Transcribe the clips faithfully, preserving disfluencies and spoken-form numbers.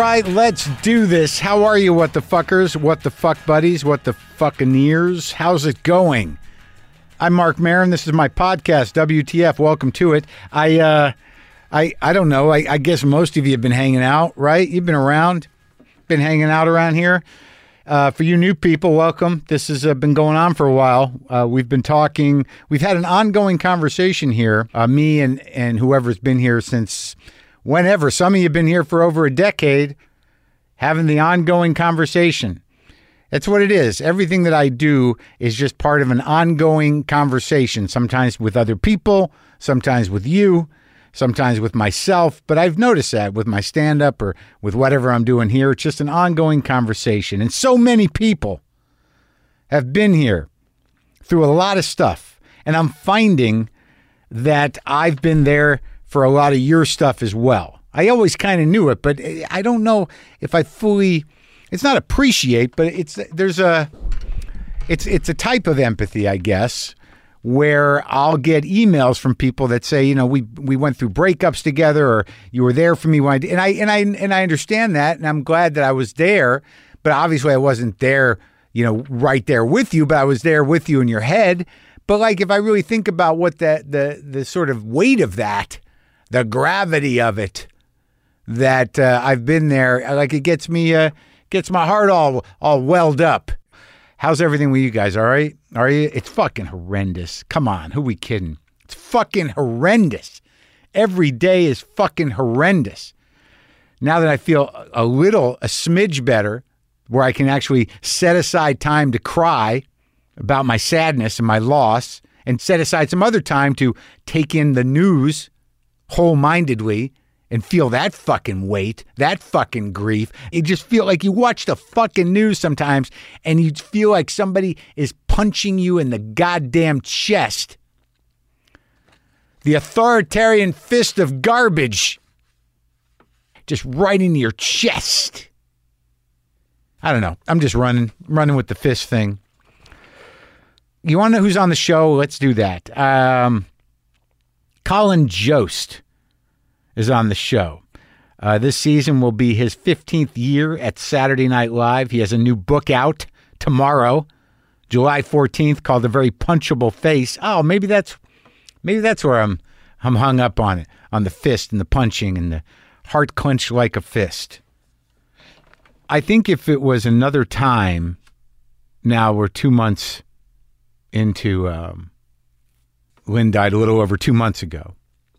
right, let's do this. How are you, what the fuckers? What the fuck buddies? What the fuckineers? How's it going? I'm Mark Maron. This is my podcast, W T F. Welcome to it. I, uh, I, I don't know. I, I guess most of you have been hanging out, right? You've been around, been hanging out around here. Uh, for you new people, welcome. This has uh, been going on for a while. Uh, we've been talking. We've had an ongoing conversation here. Uh, me and and whoever's been here since whenever. Some of you have been here for over a decade, having the ongoing conversation. That's what it is. Everything that I do is just part of an ongoing conversation, sometimes with other people, sometimes with you, sometimes with myself. But I've noticed that with my stand-up or with whatever I'm doing here, it's just an ongoing conversation. And so many people have been here through a lot of stuff. And I'm finding that I've been there for a lot of your stuff as well. I always kind of knew it, but I don't know if I fully... It's not appreciate, but it's there's a it's it's a type of empathy, I guess, where I'll get emails from people that say, you know, we we went through breakups together, or you were there for me when I did. And I and I and I understand that, and I'm glad that I was there, but obviously I wasn't there, you know, right there with you, but I was there with you in your head. But like, if I really think about what the the the sort of weight of that, the gravity of it, that uh, I've been there, like it gets me. Uh, Gets my heart all all welled up. How's everything with you guys? All right? Are you? It's fucking horrendous. Come on, who we kidding? It's fucking horrendous. Every day is fucking horrendous. Now that I feel a little, a smidge better, where I can actually set aside time to cry about my sadness and my loss, and set aside some other time to take in the news whole-mindedly, and feel that fucking weight, that fucking grief. You just feel like you watch the fucking news sometimes and you feel like somebody is punching you in the goddamn chest. The authoritarian fist of garbage. Just right into your chest. I don't know. I'm just running, running with the fist thing. You want to know who's on the show? Let's do that. Um, Colin Jost is on the show. Uh, this season will be his fifteenth year at Saturday Night Live. He has a new book out tomorrow, July fourteenth, called A Very Punchable Face. Oh, maybe that's maybe that's where I'm I'm hung up on it, on the fist and the punching and the heart clenched like a fist. I think if it was another time, now we're two months into, um, Lynn died a little over two months ago.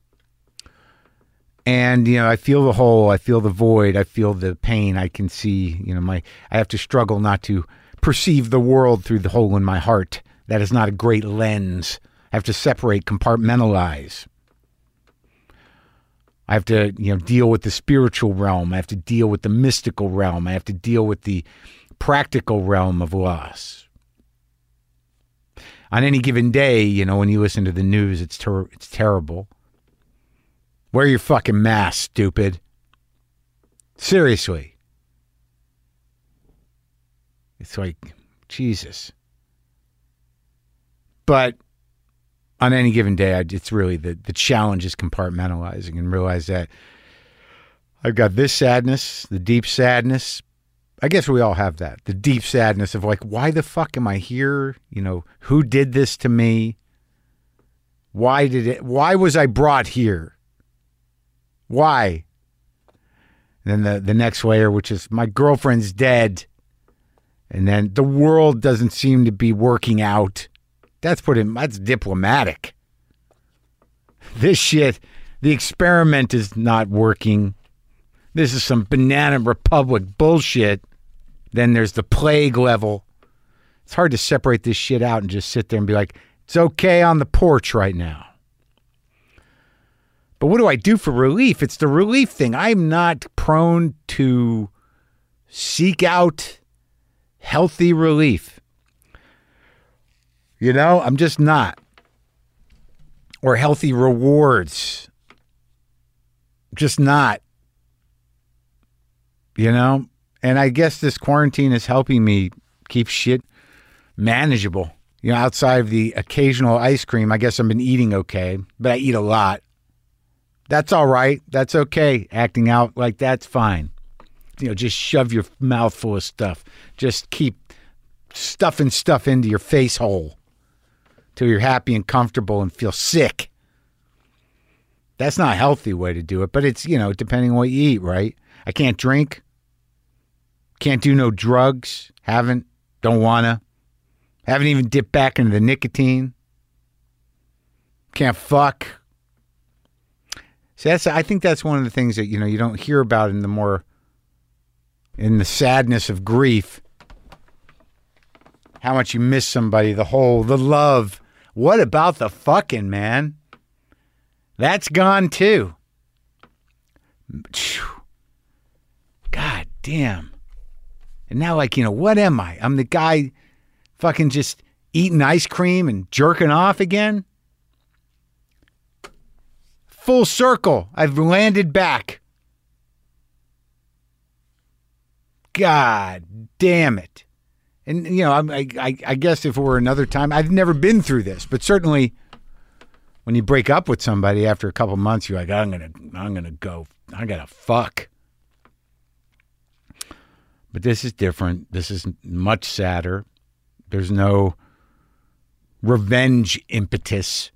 And, you know, I feel the hole, I feel the void, I feel the pain. I can see, you know, my, I have to struggle not to perceive the world through the hole in my heart. That is not a great lens. I have to separate, compartmentalize. I have to, you know, deal with the spiritual realm. I have to deal with the mystical realm. I have to deal with the practical realm of loss. On any given day, you know, when you listen to the news, it's ter- it's terrible. Wear your fucking mask, stupid. Seriously. It's like, Jesus. But on any given day, I, it's really the, the challenge is compartmentalizing and realize that I've got this sadness, the deep sadness. I guess we all have that. The deep sadness of like, why the fuck am I here? You know, who did this to me? Why did it, why was I brought here? Why? And then the, the next layer, which is my girlfriend's dead. And then the world doesn't seem to be working out. That's put in, that's diplomatic. This shit, the experiment is not working. This is some banana republic bullshit. Then there's the plague level. It's hard to separate this shit out and just sit there and be like, it's okay on the porch right now. But what do I do for relief? It's the relief thing. I'm not prone to seek out healthy relief. You know, I'm just not. Or healthy rewards. Just not. You know? And I guess this quarantine is helping me keep shit manageable. You know, outside of the occasional ice cream, I guess I've been eating okay, but I eat a lot. That's all right. That's okay. Acting out like that's fine. you know, just shove your mouth full of stuff. Just keep stuffing stuff into your face hole till you're happy and comfortable and feel sick. That's not a healthy way to do it, but it's, you know, depending on what you eat, right? I can't drink. Can't do no drugs. Haven't. Don't wanna. Haven't even dipped back into the nicotine. Can't fuck. So that's, I think that's one of the things that, you know, you don't hear about in the more, in the sadness of grief. How much you miss somebody, the whole, the love. What about the fucking, man? That's gone too. God damn. And now, like, you know, what am I? I'm the guy fucking just eating ice cream and jerking off again? Full circle. I've landed back. God damn it. And, you know, I, I, I guess if it were another time, I've never been through this, but certainly when you break up with somebody after a couple months, you're like, I'm going to, I'm going to go, I got to fuck. But this is different. This is much sadder. There's no revenge impetus.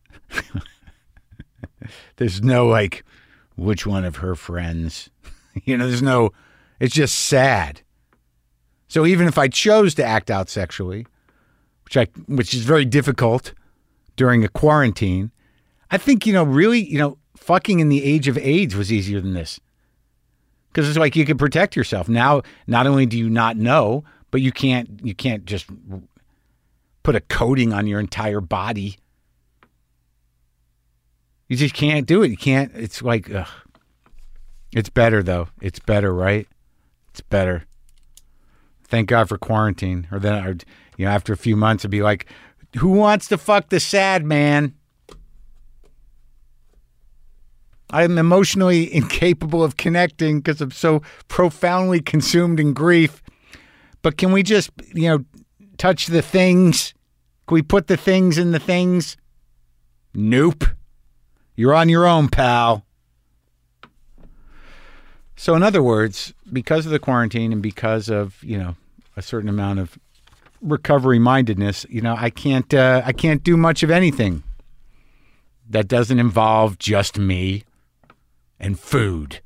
There's no, like, which one of her friends? You know, there's no, it's just sad. So even if I chose to act out sexually, which I, which is very difficult during a quarantine, I think, you know, really, you know, fucking in the age of AIDS was easier than this. Because it's like you can protect yourself. Now, not only do you not know, but you can't you can't just put a coating on your entire body. You just can't do it. You can't. It's like, ugh. It's better, though. It's better, right? It's better. Thank God for quarantine. Or then, or, you know, after a few months, it'd be like, who wants to fuck the sad man? I'm emotionally incapable of connecting because I'm so profoundly consumed in grief. But can we just, you know, touch the things? Can we put the things in the things? Nope. You're on your own, pal. So in other words, because of the quarantine and because of, you know, a certain amount of recovery mindedness, you know, I can't, uh, I can't do much of anything that doesn't involve just me and food.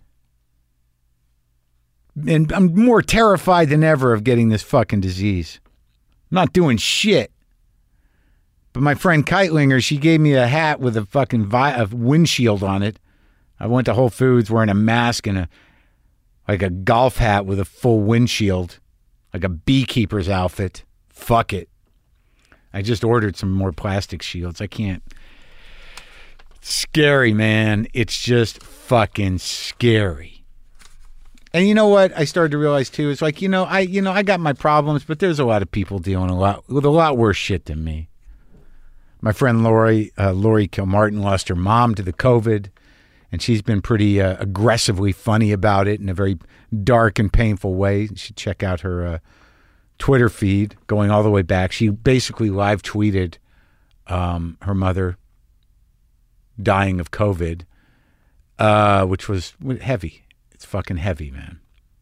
And I'm more terrified than ever of getting this fucking disease. I'm not doing shit. But my friend Keitlinger, she gave me a hat with a fucking vi- a windshield on it. I went to Whole Foods wearing a mask and a like a golf hat with a full windshield, like a beekeeper's outfit. Fuck it. I just ordered some more plastic shields. I can't. It's scary, man. It's just fucking scary. And you know what I started to realize too? It's like, you know, I you know, I got my problems, but there's a lot of people dealing a lot with a lot worse shit than me. My friend Lori, uh, Lori Kilmartin lost her mom to the COVID, and she's been pretty uh, aggressively funny about it in a very dark and painful way. You should check out her uh, Twitter feed going all the way back. She basically live tweeted um, her mother dying of COVID, uh, which was heavy. It's fucking heavy, man.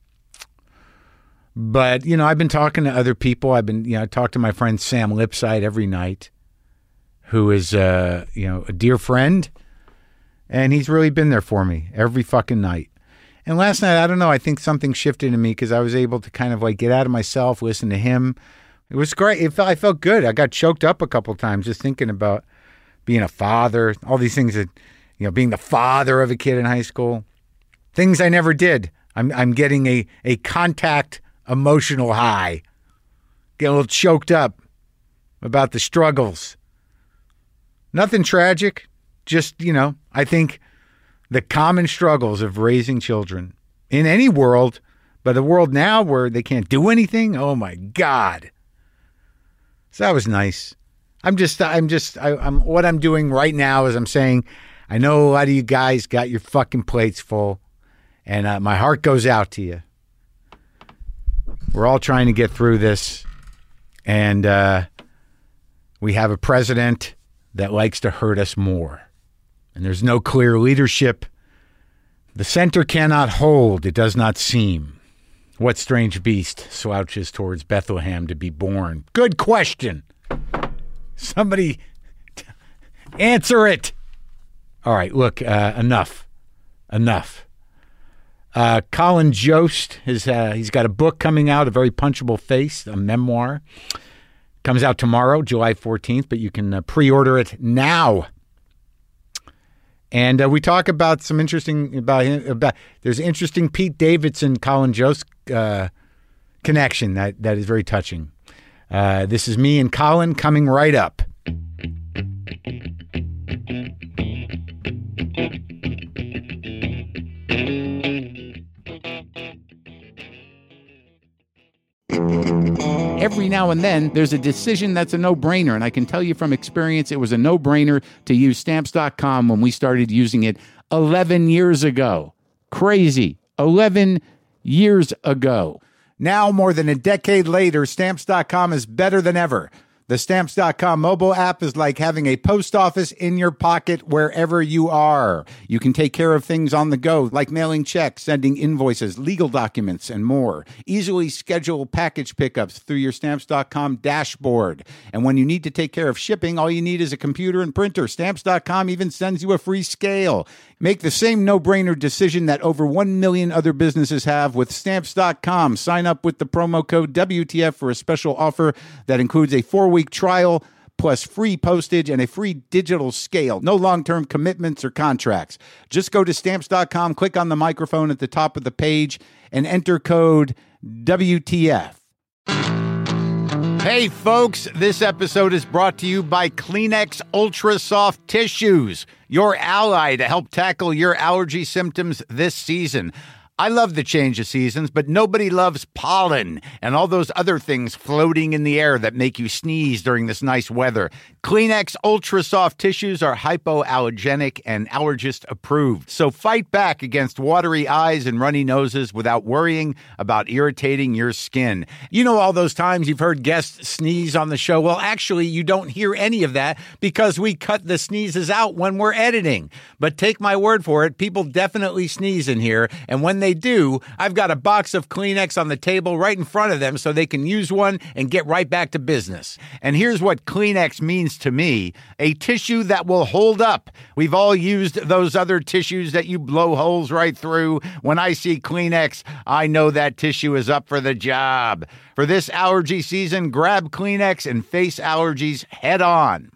But, you know, I've been talking to other people. I've been, you know, I talk to my friend Sam Lipside every night, who is, uh, you know, a dear friend. And he's really been there for me every fucking night. And last night, I don't know, I think something shifted in me because I was able to kind of like get out of myself, listen to him. It was great. It felt, I felt good. I got choked up a couple times just thinking about being a father, all these things that, you know, being the father of a kid in high school. Things I never did. I'm I'm getting a, a contact emotional high. Getting a little choked up about the struggles. Nothing tragic. Just, you know, I think the common struggles of raising children in any world, but a world now where they can't do anything. Oh my God. So that was nice. I'm just, I'm just, I, I'm, what I'm doing right now is I'm saying, I know a lot of you guys got your fucking plates full, and uh, my heart goes out to you. We're all trying to get through this, and uh, we have a president that likes to hurt us more. And there's no clear leadership. The center cannot hold, it does not seem. What strange beast slouches towards Bethlehem to be born? Good question. Somebody t- answer it. All right, look, uh, enough. Enough. Uh, Colin Jost, has, uh, he's got a book coming out, A Very Punchable Face, a memoir. Comes out tomorrow, July fourteenth, but you can uh, pre-order it now. And uh, we talk about some interesting, about, about there's an interesting Pete Davidson, Colin Jost uh, connection that, that is very touching. Uh, this is me and Colin coming right up. Every now and then, there's a decision that's a no-brainer, and I can tell you from experience, it was a no-brainer to use Stamps dot com when we started using it eleven years ago. Crazy. eleven years ago. Now, more than a decade later, Stamps dot com is better than ever. The Stamps dot com mobile app is like having a post office in your pocket wherever you are. You can take care of things on the go, like mailing checks, sending invoices, legal documents, and more. Easily schedule package pickups through your Stamps dot com dashboard. And when you need to take care of shipping, all you need is a computer and printer. Stamps dot com even sends you a free scale. Make the same no-brainer decision that over one million other businesses have with Stamps dot com. Sign up with the promo code W T F for a special offer that includes a four-week trial plus free postage and a free digital scale. No long-term commitments or contracts. Just go to Stamps dot com, click on the microphone at the top of the page, and enter code W T F. Hey, folks, this episode is brought to you by Kleenex Ultra Soft Tissues, your ally to help tackle your allergy symptoms this season. I love the change of seasons, but nobody loves pollen and all those other things floating in the air that make you sneeze during this nice weather. Kleenex Ultra Soft Tissues are hypoallergenic and allergist approved. So fight back against watery eyes and runny noses without worrying about irritating your skin. You know all those times you've heard guests sneeze on the show? Well, actually, you don't hear any of that because we cut the sneezes out when we're editing. But take my word for it, people definitely sneeze in here, and when they they do, I've got a box of Kleenex on the table right in front of them so they can use one and get right back to business. And here's what Kleenex means to me: a tissue that will hold up. We've all used those other tissues that you blow holes right through. When I see Kleenex, I know that tissue is up for the job. For this allergy season, grab Kleenex and face allergies head on.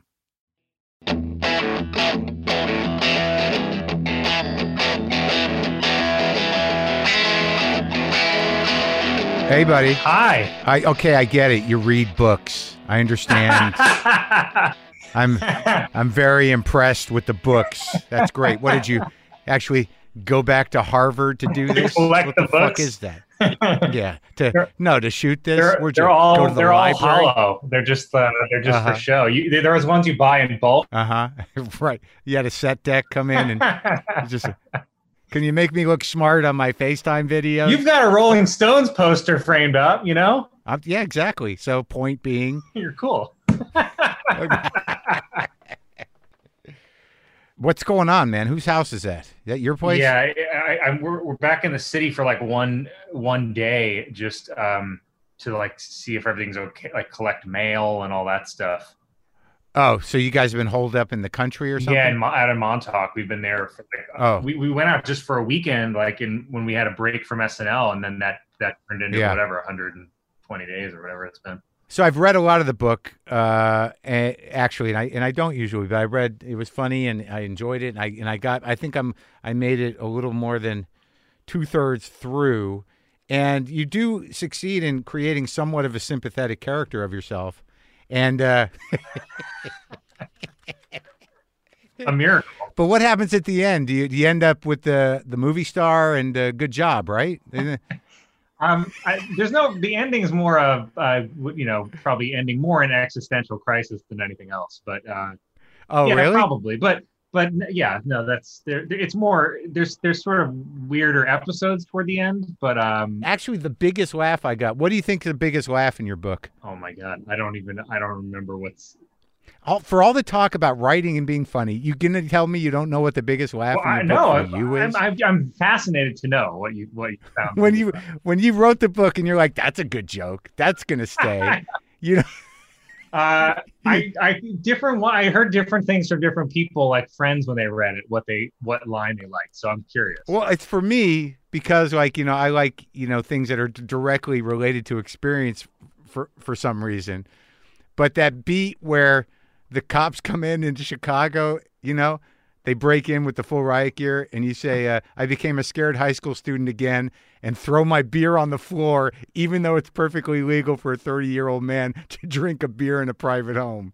Hey, buddy. Hi. I okay, I get it. You read books. I understand. I'm I'm very impressed with the books. That's great. What did you actually go back to Harvard to do this? Collect what the, the books? fuck is that? Yeah. To they're, no, to shoot this. They're, Where'd they're you all go to the they're library? all hollow. They're just uh, they're just Uh-huh. for show. You, there was ones you buy in bulk. Uh huh. Right. You had a set deck come in and just. Can you make me look smart on my FaceTime video? You've got a Rolling Stones poster framed up, you know? I'm, yeah, exactly. So point being, You're cool. what's going on, man? Whose house is that? Is that your place? Yeah, I, I, I'm, we're, we're back in the city for like one one day just um, to like see if everything's okay, like collect mail and all that stuff. Oh, so you guys have been holed up in the country or something? Yeah, in, Mo- out in Montauk, we've been there. For like, Oh. we, we went out just for a weekend, like in when we had a break from S N L, and then that that turned into Yeah. whatever one hundred twenty days or whatever it's been. So I've read a lot of the book, uh, and actually, and I and I don't usually, but I read. It was funny, and I enjoyed it, and I and I got. I think I'm. I made it a little more than two thirds through, and you do succeed in creating somewhat of a sympathetic character of yourself, and. Uh, A miracle. But what happens at the end? Do you, do you end up with the the movie star and uh, good job, right? Um, I, there's no. The ending's more of, uh, you know, probably ending more in existential crisis than anything else. But uh, Oh, yeah, really? probably. But but yeah, no, that's there. It's more. There's there's sort of weirder episodes toward the end. But um, Actually, the biggest laugh I got. What do you think is the biggest laugh in your book? oh my god, I don't even. I don't remember what's. All, for all the talk about writing and being funny, you gonna tell me you don't know what the biggest laugh Well, in I your know. book for you is? I'm, I'm, I'm fascinated to know what you what you found. when you when you wrote the book and you're like, that's a good joke, that's gonna stay. You know, uh, I I different. I heard different things from different people, like friends when they read it, what they what line they liked. So I'm curious. well, it's for me because like you know I like you know things that are d- directly related to experience for for some reason, but that beat where the cops come in into Chicago, you know, they break in with the full riot gear, and you say, uh, I became a scared high school student again and throw my beer on the floor, even though it's perfectly legal for a thirty-year-old man to drink a beer in a private home.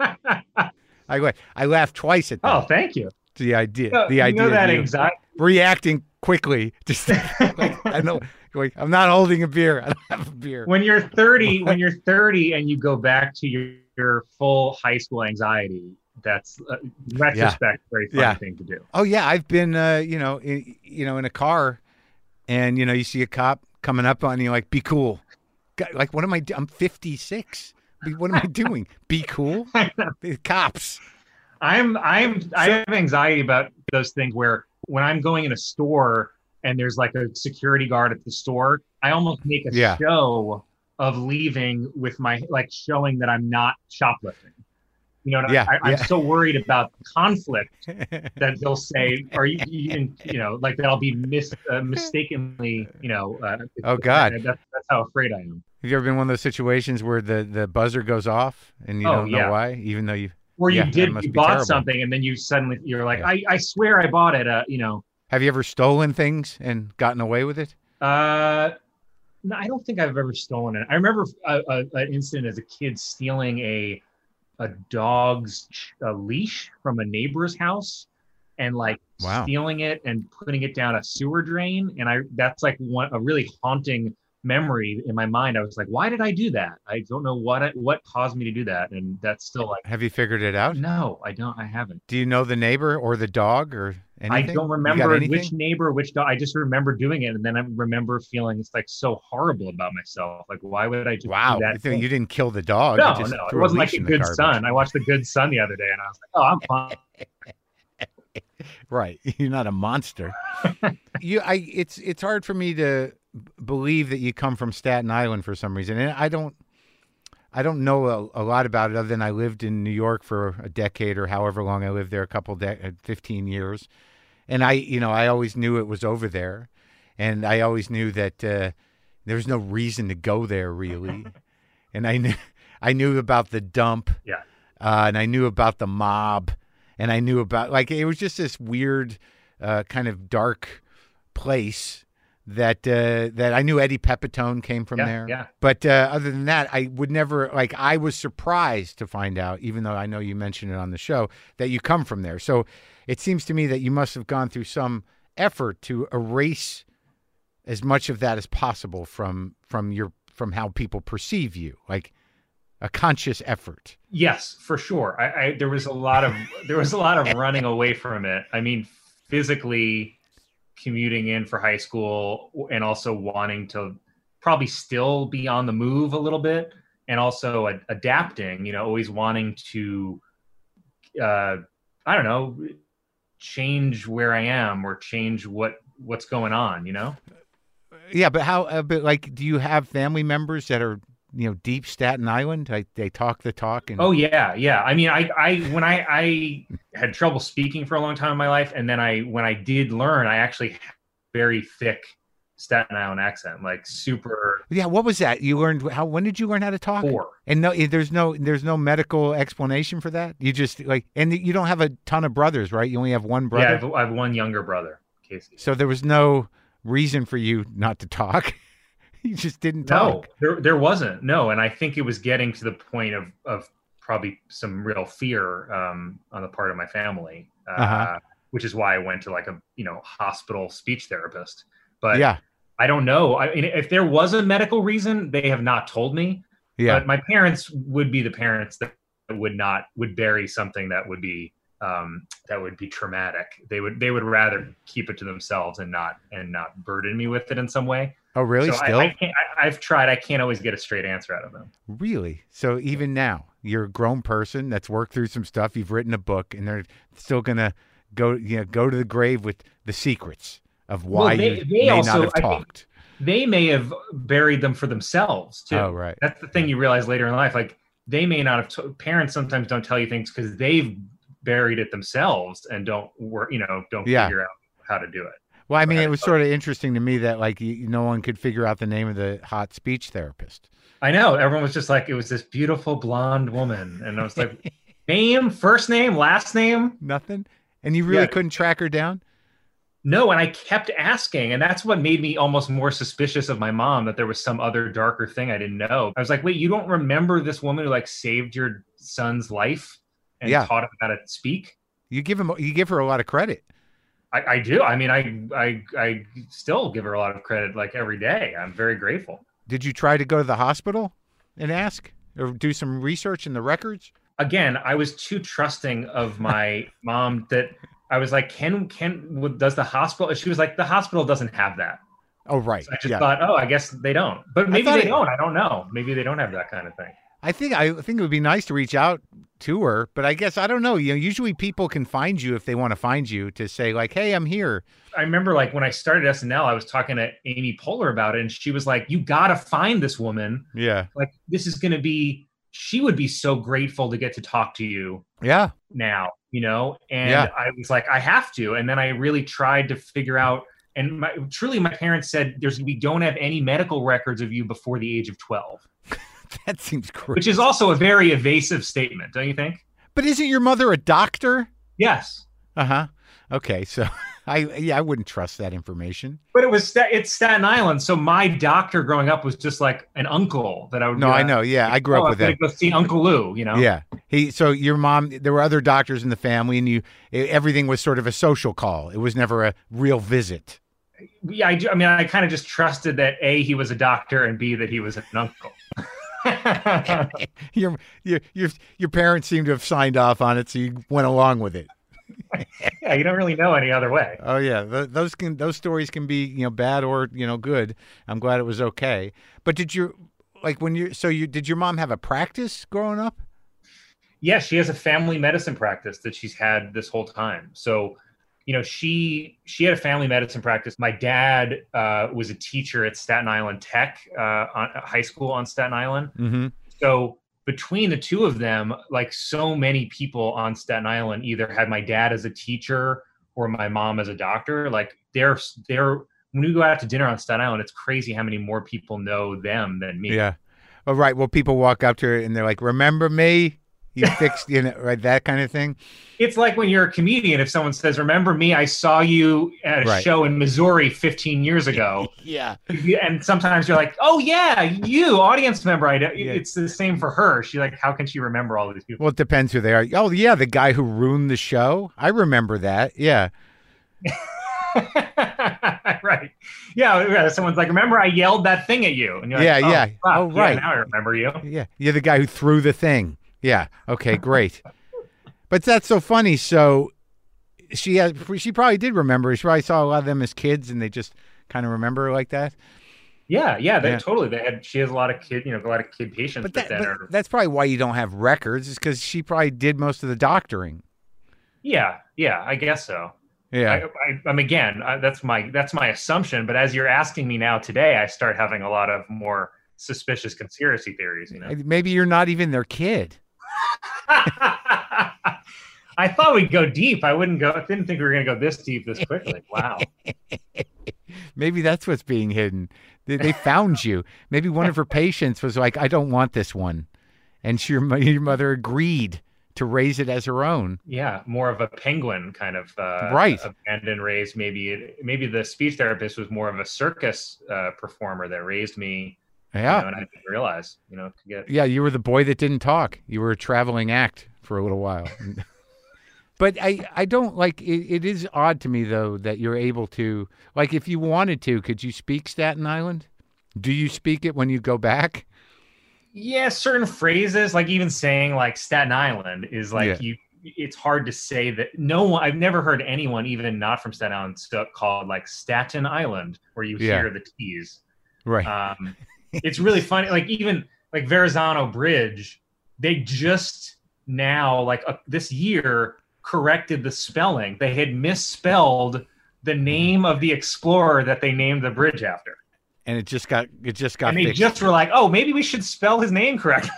I la- I laughed twice at that. Oh, thank you. The idea, You know, the you idea know that of you anxiety. reacting quickly. Just like, I know, like, I'm not holding a beer. I don't have a beer. When you're thirty, when you're thirty, and you go back to your, your full high school anxiety, that's uh, in retrospect very funny Yeah. thing to do. Oh yeah, I've been, uh, you know, in, you know, in a car, and you know, you see a cop coming up on you, like, be cool. God, like, what am I? Do- I'm fifty-six. Be- What am I doing? Be cool. The cops. I'm I'm I have anxiety about those things where when I'm going in a store and there's like a security guard at the store, I almost make a Yeah. show of leaving with my like showing that I'm not shoplifting. You know, Yeah, I, I'm yeah. so worried about conflict that they'll say, "Are you even?" You know, like that I'll be mis uh, mistakenly. You know, uh, Oh, God. That's, that's how afraid I am. Have you ever been in one of those situations where the, the buzzer goes off and you Oh, don't know yeah. why, even though you Or you Yeah, that did, must you be bought terrible. something, and then you suddenly you're like, Yeah. I, I swear I bought it. Uh, you know, have you ever stolen things and gotten away with it? uh, no, I don't think I've ever stolen it. I remember a, a, an incident as a kid stealing a a dog's a leash from a neighbor's house, and like Wow. stealing it and putting it down a sewer drain. And I that's like one a really haunting memory in my mind. I was like, why did I do that? I don't know what I, what caused me to do that, and that's still like, Have you figured it out? no, I don't. I haven't. Do you know the neighbor or the dog or anything? I don't You got remember anything? which neighbor, which dog. I just remember doing it, and then I remember feeling it's like so horrible about myself. Like, why would I just Wow, do that? you thing? you didn't kill the dog. No, you just no, it threw a wasn't like leash a in the Good garbage. Son. I watched The Good Son the other day, and I was like, oh, I'm fine. Right, you're not a monster. you, I, it's it's hard for me to b- believe that you come from Staten Island for some reason, and I don't, I don't know a, a lot about it other than I lived in New York for a decade or however long I lived there, a couple de- fifteen years, and I, you know, I always knew it was over there, and I always knew that uh, there was no reason to go there really, and I knew, I knew about the dump, Yeah. uh, and I knew about the mob. And I knew about, like, it was just this weird uh, kind of dark place that uh, that I knew Eddie Pepitone came from Yeah, there. yeah. But uh, other than that, I would never, like, I was surprised to find out, even though I know you mentioned it on the show, that you come from there. So it seems to me that you must have gone through some effort to erase as much of that as possible from from your from how people perceive you, like a conscious effort. Yes, for sure. I, I there was a lot of there was a lot of running away from it. I mean, physically commuting in for high school, and also wanting to probably still be on the move a little bit, and also ad- adapting. You know, always wanting to, uh, I don't know, change where I am or change what what's going on. You know. Yeah, but how? Uh, but like, do you have family members that are, you know, deep Staten Island? Like, they talk the talk, and Oh yeah, yeah. I mean, I, I when I, I had trouble speaking for a long time in my life, and then I, when I did learn, I actually had a very thick Staten Island accent, like super yeah. What was that? You learned how? When did you learn how to talk? poor. And no, there's no, there's no medical explanation for that. You just like, and you don't have a ton of brothers, right? You only have one brother. Yeah, I have, I have one younger brother, Casey. So there was no reason for you not to talk. You just didn't No, talk. there there wasn't. No, and I think it was getting to the point of of probably some real fear um, on the part of my family, uh, Uh-huh. which is why I went to like a you know hospital speech therapist. But Yeah, I don't know. I mean, if there was a medical reason, they have not told me. yeah. But my parents would be the parents that would not would bury something that would be um, that would be traumatic. They would they would rather keep it to themselves and not and not burden me with it in some way. Oh, really? So Still, I, I can't. I, I've tried. I can't always get a straight answer out of them. really? So even now, you're a grown person that's worked through some stuff. You've written a book, and they're still gonna go, you know, go to the grave with the secrets of why well, they, you they may also, not have I talked. They may have buried them for themselves too. Oh, right. That's the thing you realize later in life. Like they may not have. T- parents sometimes don't tell you things because they've buried it themselves and don't work. You know, don't yeah. figure out how to do it. Well, I mean, it was sort of interesting to me that like you, no one could figure out the name of the hot speech therapist. I know. Everyone was just like, it was this beautiful blonde woman, and I was like, name, first name, last name, nothing. And you really yeah. couldn't track her down? No, and I kept asking, and that's what made me almost more suspicious of my mom, that there was some other darker thing I didn't know. I was like, wait, you don't remember this woman who like saved your son's life and yeah. taught him how to speak? You give him, you give her a lot of credit. I, I do. I mean, I, I, I still give her a lot of credit, like every day. I'm very grateful. Did you try to go to the hospital and ask or do some research in the records? Again, I was too trusting of my mom that I was like, can, can, does the hospital, she was like, the hospital doesn't have that. Oh, right. So I just yeah. thought, oh, I guess they don't, but maybe they it, don't. I don't know. Maybe they don't have that kind of thing. I think, I think it would be nice to reach out to her, but I guess, I don't know. You know, usually people can find you if they want to find you to say like, hey, I'm here. I remember like when I started S N L, I was talking to Amy Poehler about it and she was like, you got to find this woman. Yeah. Like this is going to be, she would be so grateful to get to talk to you. Yeah. Now, you know, and yeah. I was like, I have to. And then I really tried to figure out, and my, truly my parents said, there's, we don't have any medical records of you before the age of twelve. That seems crazy. Which is also a very evasive statement, don't you think? But isn't your mother a doctor? Yes. Uh-huh. Okay, so I yeah, I wouldn't trust that information. But it was it's Staten Island, so my doctor growing up was just like an uncle that I would. No, uh, I know. Yeah, I grew oh, up with that. Go see Uncle Lou, you know. Yeah, he. So your mom, there were other doctors in the family, and you, everything was sort of a social call. It was never a real visit. Yeah, I do. I mean, I kind of just trusted that A, he was a doctor, and B, that he was an uncle. your, your your your parents seem to have signed off on it, so you went along with it. Yeah, you don't really know any other way. Oh yeah, Th- those can those stories can be, you know, bad or, you know, good. I'm glad it was okay. But did you like when you so you did your mom have a practice growing up? Yeah, she has a family medicine practice that she's had this whole time. So, you know, she she had a family medicine practice. My dad uh, was a teacher at Staten Island Tech, uh, on, high school on Staten Island. Mm-hmm. So between the two of them, like so many people on Staten Island either had my dad as a teacher or my mom as a doctor. Like they're they're when we go out to dinner on Staten Island, it's crazy how many more people know them than me. Yeah. Oh, right. Well, people walk up to her and they're like, "Remember me? You fixed, you know, right, that kind of thing." It's like when you're a comedian, if someone says, "Remember me? I saw you at a right. show in Missouri fifteen years ago." Yeah. And sometimes you're like, "Oh yeah, you audience member." I yeah. It's the same for her. She's like, "How can she remember all these people?" Well, it depends who they are. Oh yeah, the guy who ruined the show. I remember that. Yeah. Right. Yeah. Someone's like, "Remember I yelled that thing at you?" And you're yeah, like, oh, yeah. fuck. Oh, right. Yeah, now I remember you. Yeah. You're the guy who threw the thing. Yeah. Okay, great. But that's so funny. So she has, she probably did remember. She probably saw a lot of them as kids and they just kind of remember her like that. Yeah. Yeah. They yeah. totally, they had, she has a lot of kid, you know, a lot of kid patients. But, that, that but are, that's probably why you don't have records, is because she probably did most of the doctoring. Yeah. Yeah. I guess so. Yeah. I, I, I'm again, I, that's my, that's my assumption. But as you're asking me now today, I start having a lot of more suspicious conspiracy theories, you know. Maybe you're not even their kid. I thought we'd go deep. I wouldn't go. I didn't think we were going to go this deep this quickly. Wow. Maybe that's what's being hidden. They, they found you. Maybe one of her patients was like, "I don't want this one," and she, your, your mother agreed to raise it as her own. Yeah, more of a penguin kind of uh, right. abandoned raise. Maybe it, maybe the speech therapist was more of a circus uh, performer that raised me. Yeah, you know, and I didn't realize, you know, to get. Yeah, you were the boy that didn't talk. You were a traveling act for a little while. But I, I don't like it. It is odd to me though that you're able to, like, if you wanted to, could you speak Staten Island? Do you speak it when you go back? Yeah, certain phrases, like even saying like Staten Island is like yeah. you. It's hard to say that. No one. I've never heard anyone, even not from Staten Island, called like Staten Island, where you yeah. hear the T's. Right. Um, it's really funny. Like even like Verrazano Bridge, they just now, like uh, this year, corrected the spelling. They had misspelled the name of the explorer that they named the bridge after. And it just got it just got and they fixed. just were like, oh, maybe we should spell his name correctly.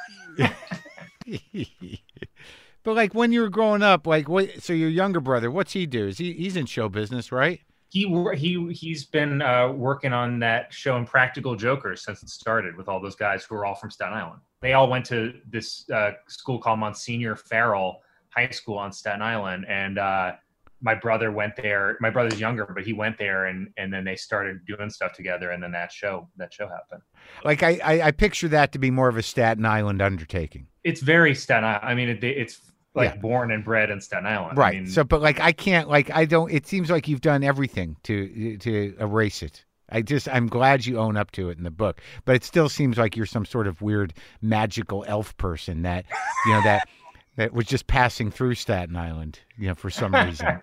But like when you were growing up, like what? So your younger brother, what's he do? Is he he's in show business, right? He he he's been uh, working on that show Impractical Jokers since it started with all those guys who are all from Staten Island. They all went to this uh, school called Monsignor Farrell High School on Staten Island, and uh, my brother went there. My brother's younger, but he went there, and and then they started doing stuff together, and then that show that show happened. Like I I, I picture that to be more of a Staten Island undertaking. It's very Staten Island. I mean, it, it's. Like yeah. born and bred in Staten Island. Right. I mean, so, but like, I can't, like, I don't, it seems like you've done everything to, to erase it. I just, I'm glad you own up to it in the book, but it still seems like you're some sort of weird magical elf person that, you know, that, that was just passing through Staten Island, you know, for some reason.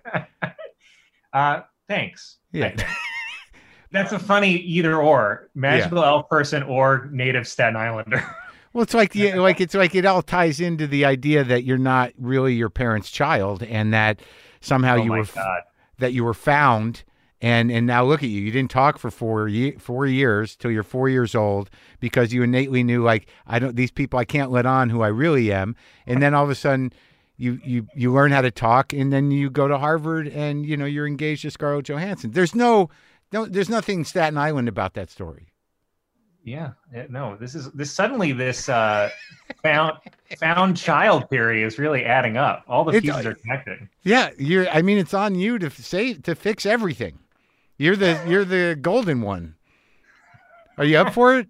uh, thanks. Yeah. That's a funny either or magical yeah. elf person or native Staten Islander. Well, it's like the, like it's like it all ties into the idea that you're not really your parents' child, and that somehow oh you were God. that you were found, and and now look at you. You didn't talk for four ye- four years till you're four years old because you innately knew, like, I don't these people I can't let on who I really am, and then all of a sudden you you you learn how to talk, and then you go to Harvard, and you know you're engaged to Scarlett Johansson. There's no no there's nothing Staten Island about that story. Yeah, no, this is this suddenly this uh, found found child theory is really adding up. All the pieces are connecting. Yeah, you're. I mean, it's on you to say to fix everything. You're the you're the golden one. Are you up for it?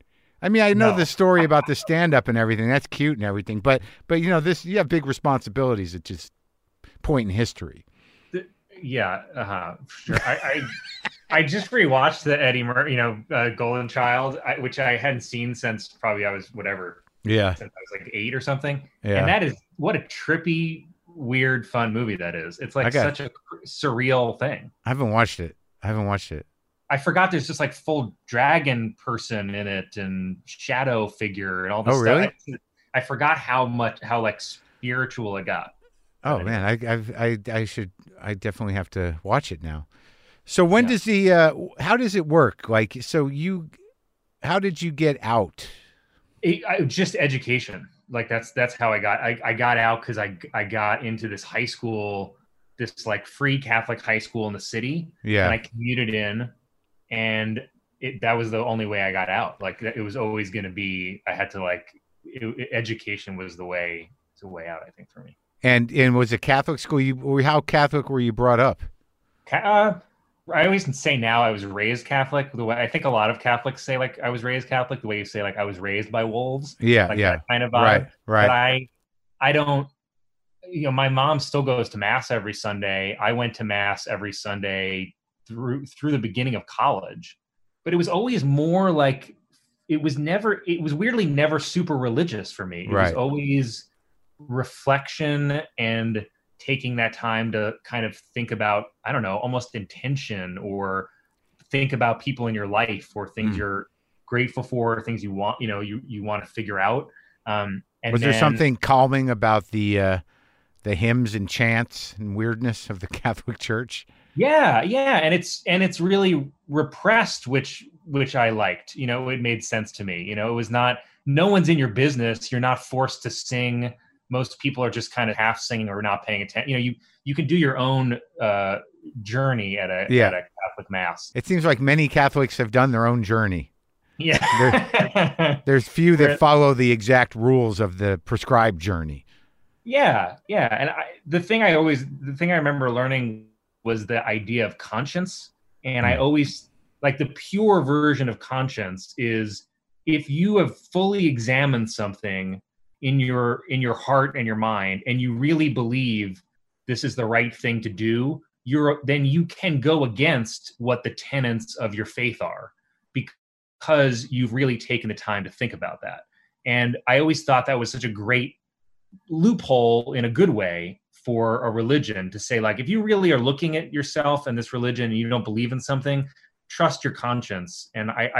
I mean, I know no. the story about the stand up and everything. That's cute and everything, but but you know this. You have big responsibilities at just point in history. The, yeah, uh huh. Sure. I. I I just rewatched the Eddie Murphy, you know, uh, Golden Child, I, which I hadn't seen since probably I was whatever. Yeah. Since I was like eight or something. Yeah. And that is, what a trippy, weird, fun movie that is. It's like such a surreal thing. I haven't watched it. I haven't watched it. I forgot there's just like full dragon person in it and shadow figure and all this oh, stuff. really? I, I forgot how much, how like spiritual it got. Oh, man. I, I've, I, I should, I definitely have to watch it now. So when yeah. does the uh, how does it work? Like, so you, how did you get out? It, I, just education. Like that's that's how I got. I, I got out because I I got into this high school, this like free Catholic high school in the city. Yeah. And I commuted in, and it, that was the only way I got out. Like it was always going to be. I had to like it, education was the way the way out. I think for me. And and was it Catholic school? You how Catholic were you brought up? Uh, I always say now I was raised Catholic. The way I think a lot of Catholics say like I was raised Catholic. The way you say like I was raised by wolves. Yeah, like yeah, that kind of vibe. Right, right. But I, I don't. You know, my mom still goes to mass every Sunday. I went to mass every Sunday through through the beginning of college, but it was always more like it was never. It was weirdly never super religious for me. It right. was always reflection and taking that time to kind of think about, I don't know, almost intention, or think about people in your life or things mm. you're grateful for, things you want, you know, you, you want to figure out. Um, and was then, there something calming about the, uh, the hymns and chants and weirdness of the Catholic Church? Yeah. Yeah. And it's, and it's really repressed, which, which I liked, you know, it made sense to me. You know, it was not, no one's in your business. You're not forced to sing. Most people are just kind of half singing or not paying attention. You know, you, you can do your own uh, journey at a, yeah. at a Catholic mass. It seems like many Catholics have done their own journey. Yeah. there, there's few that follow the exact rules of the prescribed journey. Yeah. Yeah. And I, the thing I always, the thing I remember learning was the idea of conscience. And mm. I always, like, the pure version of conscience is if you have fully examined something in your in your heart and your mind, and you really believe this is the right thing to do, you're then you can go against what the tenets of your faith are, because you've really taken the time to think about that. And I always thought that was such a great loophole in a good way for a religion to say, like, if you really are looking at yourself and this religion and you don't believe in something, trust your conscience. And I, I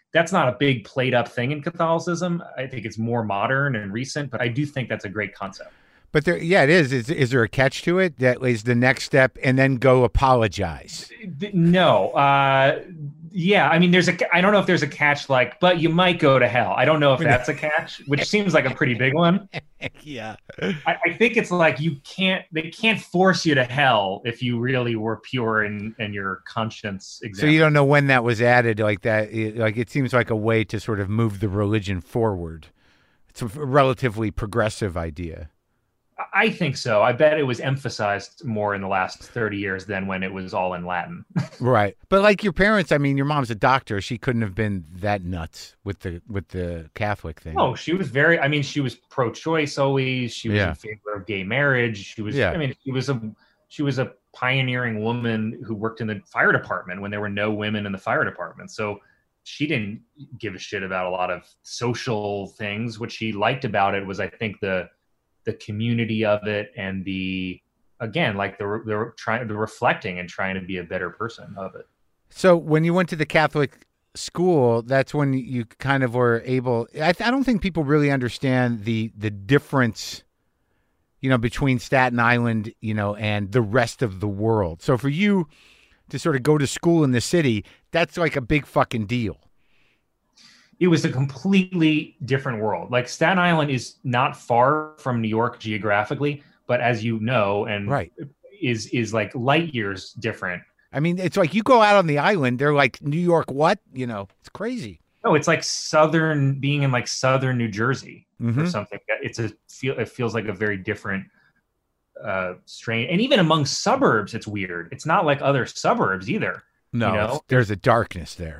that's not a big played up thing in Catholicism. I think it's more modern and recent, but I do think that's a great concept. But there, yeah, it is. Is, is there a catch to it? That is the next step, and then go apologize. No. Uh, yeah, I mean, there's a. I don't know if there's a catch, like, but you might go to hell. I don't know if that's a catch, which seems like a pretty big one. Yeah, I, I think it's like you can't. They can't force you to hell if you really were pure in, in your conscience. Example. So you don't know when that was added, like that. It, like it seems like a way to sort of move the religion forward. It's a relatively progressive idea. I think so. I bet it was emphasized more in the last thirty years than when it was all in Latin. Right. But like your parents, I mean, your mom's a doctor. She couldn't have been that nuts with the with the Catholic thing. Oh, she was very, I mean, she was pro-choice always. She was Yeah. in favor of gay marriage. She was, Yeah. I mean, she was a she was a pioneering woman who worked in the fire department when there were no women in the fire department. So she didn't give a shit about a lot of social things. What she liked about it was, I think, the the community of it, and the, again, like the the trying the reflecting and trying to be a better person of it. So when you went to the Catholic school, that's when you kind of were able. I, I don't think people really understand the the difference, you know, between Staten Island, you know, and the rest of the world. So for you to sort of go to school in the city, that's like a big fucking deal. It was a completely different world. Like Staten Island is not far from New York geographically, but as you know, and right. is is like light years different. I mean, it's like you go out on the island, they're like, New York, what? You know, it's crazy. No, it's like southern, being in like southern New Jersey mm-hmm. or something. It's a feel. It feels like a very different uh, strain. And even among suburbs, it's weird. It's not like other suburbs either. No, you know? There's a darkness there.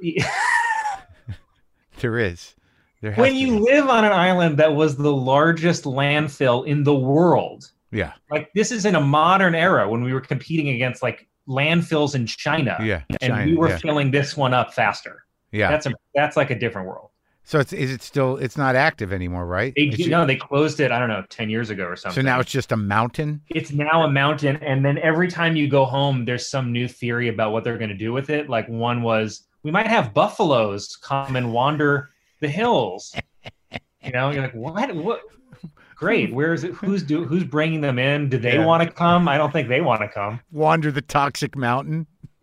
There is. There has when to you be. live on an island that was the largest landfill in the world. Yeah. Like this is in a modern era when we were competing against like landfills in China. Yeah. And China, we were yeah. filling this one up faster. Yeah. That's a that's like a different world. So it's is it still it's not active anymore, right? They It's- no, they closed it, I don't know, ten years ago or something. So now it's just a mountain? It's now a mountain, and then every time you go home, there's some new theory about what they're going to do with it. Like one was, we might have buffaloes come and wander the hills. You know, you're like, what? What? Great. Where is it? Who's do? Who's bringing them in? Do they Yeah. want to come? I don't think they want to come. Wander the toxic mountain?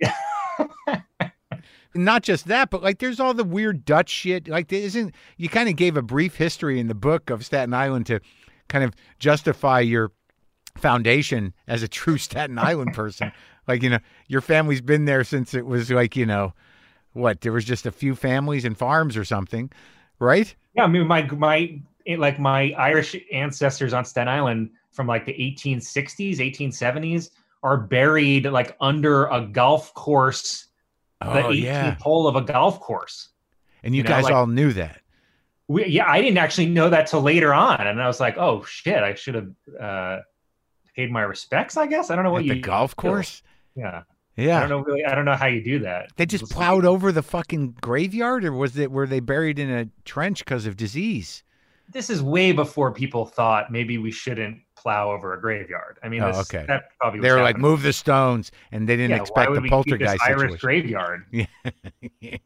Not just that, but like there's all the weird Dutch shit. Like there isn't you kind of gave a brief history in the book of Staten Island to kind of justify your foundation as a true Staten Island person. Like, you know, your family's been there since it was like, you know, what, there was just a few families and farms or something, right? Yeah, I mean, my my like my Irish ancestors on Staten Island from like the eighteen sixties, eighteen seventies are buried like under a golf course. The Oh, eighteenth yeah. hole of a golf course. And you, You know, guys like- all knew that. We, yeah, I didn't actually know that till later on, and I was like, "Oh shit, I should have uh, paid my respects." I guess I don't know what At you the golf do. course? Yeah, Yeah. I don't know really. I don't know how you do that. They just plowed over the fucking graveyard, or was it were they buried in a trench because of disease? This is way before people thought maybe we shouldn't plow over a graveyard. I mean, Oh, this, okay. that probably They was were like, happening. move the stones, and they didn't Yeah, why expect would the we keep this poltergeist Irish situation. graveyard. Yeah.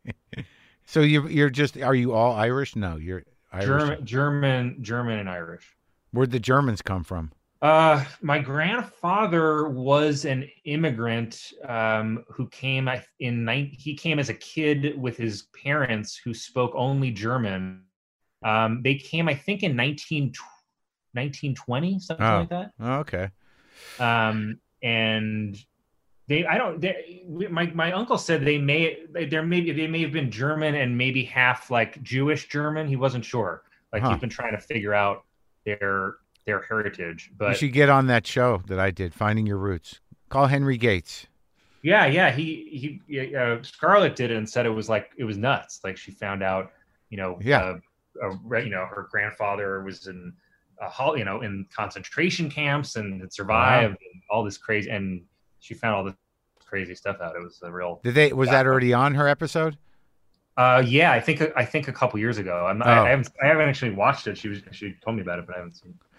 So you're you're just are you all Irish? No, you're Irish. German, German, German, and Irish. Where'd the Germans come from? Uh, my grandfather was an immigrant um, who came I- in. Ni- he came as a kid with his parents who spoke only German. Um, they came, I think, in nineteen, nineteen twenty, something Oh. like that. Oh, okay. Um, and they, I don't. They, my my uncle said they may there may they may have been German and maybe half like Jewish German. He wasn't sure. Like Huh. he's been trying to figure out their their heritage. But You should get on that show that I did, Finding Your Roots. Call Henry Gates. yeah, yeah, he he uh, Scarlett did it and said it was like it was nuts. Like she found out, you know, Yeah. uh, a, you know, her grandfather was in a hol- you know, in concentration camps and had survived and all this crazy, and she found all this crazy stuff out. It was a real. Did they? Was that already on her episode? Uh, yeah, I think I think a couple years ago. I'm, Oh. I, I haven't I haven't actually watched it. She was she told me about it, but I haven't seen. it.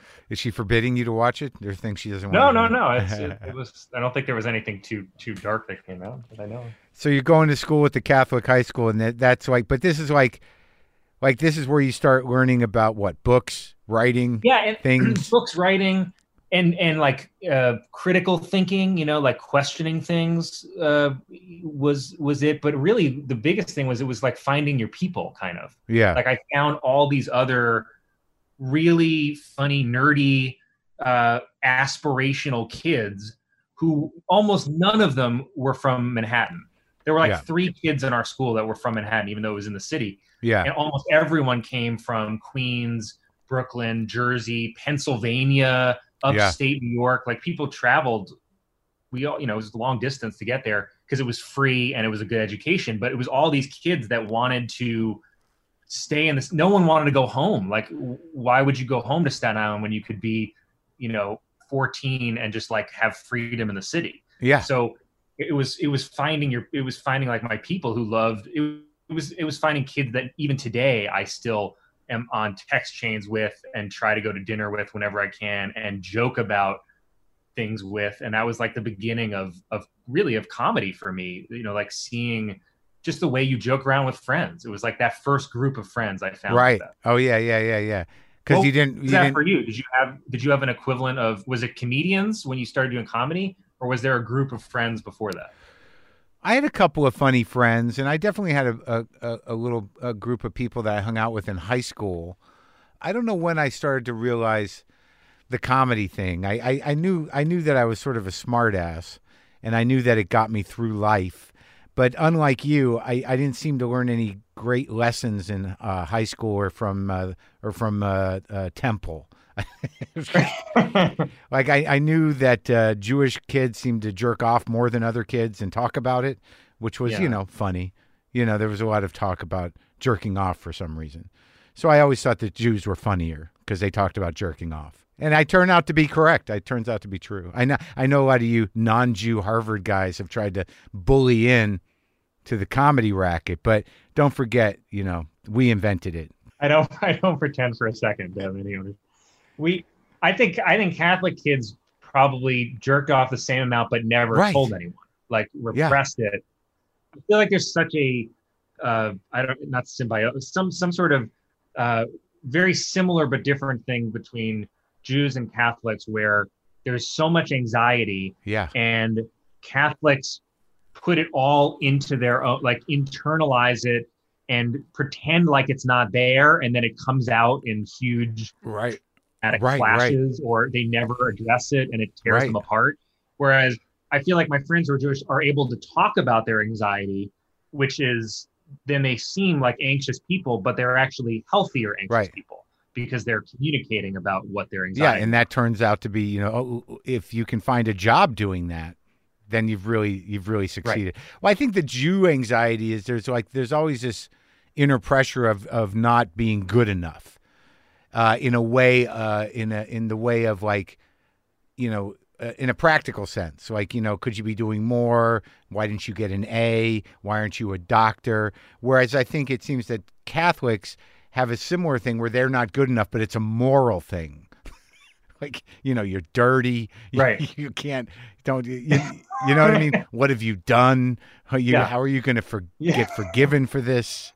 Is she forbidding you to watch it? There's things she doesn't No, want no, to no. It's, it, it was. I don't think there was anything too too dark that came out that I know. So you're going to school at the Catholic high school, and that, that's like, but this is like, like this is where you start learning about what books, writing, yeah, and things, books, writing, and and like uh, critical thinking. You know, like questioning things uh, was was it. But really, the biggest thing was it was like finding your people, kind of. yeah, Like I found all these other really funny, nerdy, uh, aspirational kids who almost none of them were from Manhattan. There were like Yeah. three kids in our school that were from Manhattan, even though it was in the city. yeah, And almost everyone came from Queens, Brooklyn, Jersey, Pennsylvania, upstate New York. Like people traveled. We all, you know, it was long distance to get there because it was free and it was a good education. But it was all these kids that wanted to stay in this. No one wanted to go home. Like, why would you go home to Staten Island when you could be, you know, fourteen and just like have freedom in the city? yeah. So it was, it was finding your, it was finding like my people who loved it. It was, it was finding kids that even today I still am on text chains with and try to go to dinner with whenever I can and joke about things with. And that was like the beginning of, of really of comedy for me, you know, like seeing just the way you joke around with friends. It was like that first group of friends I found. Right. Like Oh yeah, yeah, yeah, yeah. Because well, you didn't. was You that didn't. for you? Did you have, did you have an equivalent of, was it comedians when you started doing comedy, or was there a group of friends before that? I had a couple of funny friends, and I definitely had a a, a little a group of people that I hung out with in high school. I don't know when I started to realize the comedy thing. I, I, I knew I knew that I was sort of a smart ass, and I knew that it got me through life. But unlike you, I, I didn't seem to learn any great lessons in uh, high school or from uh, or from uh, uh, Temple. Like I, I knew that uh, Jewish kids seemed to jerk off more than other kids and talk about it, which was, Yeah. you know, funny. You know, there was a lot of talk about jerking off for some reason. So I always thought that Jews were funnier because they talked about jerking off. And I turned out to be correct. It turns out to be true. I know, I know a lot of you non-Jew Harvard guys have tried to bully in to the comedy racket, but don't forget, you know, we invented it. I don't, I don't pretend for a second to have any owners. We, I think, I think Catholic kids probably jerked off the same amount, but never Right. told anyone, like repressed it. I feel like there's such a, uh, I don't, not symbiote, some, some sort of uh, very similar but different thing between Jews and Catholics, where there's so much anxiety, Yeah. and Catholics put it all into their own, like internalize it and pretend like it's not there, and then it comes out in huge Right. dramatic Right, right. flashes, or they never address it and it tears Right. them apart. Whereas I feel like my friends who are Jewish are able to talk about their anxiety, which is, then they seem like anxious people, but they're actually healthier anxious Right. people because they're communicating about what their Yeah, anxiety. and that turns out to be, you know, oh, if you can find a job doing that, then you've really you've really succeeded. Well, I think the Jew anxiety is there's like there's always this inner pressure of of not being good enough, uh, in a way, uh, in a in the way of like, you know, uh, in a practical sense, like, you know, could you be doing more? Why didn't you get an A? Why aren't you a doctor? Whereas I think it seems that Catholics have a similar thing where they're not good enough, but it's a moral thing. Like, you know, you're dirty. You, Right. You can't, don't, you, you know what I mean? What have you done? How, you, Yeah. how are you going to for, Yeah. get forgiven for this?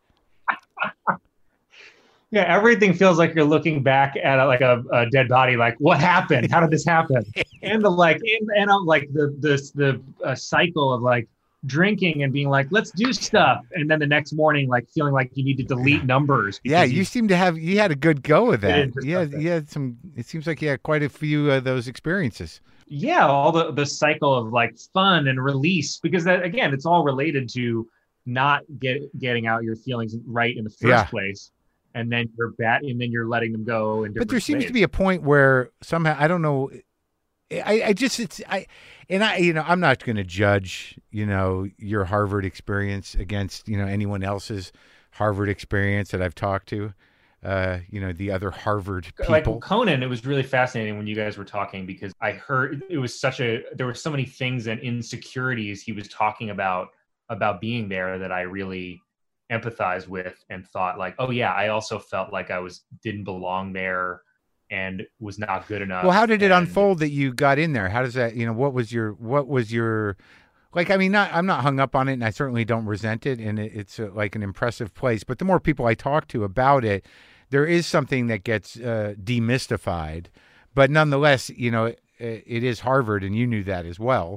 Yeah, everything feels like you're looking back at a, like a, a dead body. Like, what happened? How did this happen? And the like, and, and um, like the the the uh, cycle of like drinking and being like, let's do stuff, and then the next morning, like feeling like you need to delete numbers. Yeah, because you seem to have, you had a good go of that. into Yeah, something. you had some, it seems like you had quite a few of those experiences. yeah, all the the cycle of like fun and release, because that, again, it's all related to not get getting out your feelings right in the first Yeah. place, and then you're bat and then you're letting them go. In But there different seems ways. to be a point where somehow, I don't know, I, I just, it's, I, and I, you know, I'm not going to judge, you know, your Harvard experience against, you know, anyone else's Harvard experience that I've talked to, uh, you know, the other Harvard like people. Conan, it was really fascinating when you guys were talking, because I heard it was such a, there were so many things and insecurities he was talking about, about being there, that I really empathized with and thought like, oh yeah, I also felt like I was, didn't belong there. and was not good enough. Well, how did it and, unfold that you got in there? How does that, you know, what was your, what was your, like, I mean, not, I'm not hung up on it, and I certainly don't resent it, and it, it's a, like an impressive place. But the more people I talk to about it, there is something that gets uh, demystified. But nonetheless, you know, it, it is Harvard, and you knew that as well.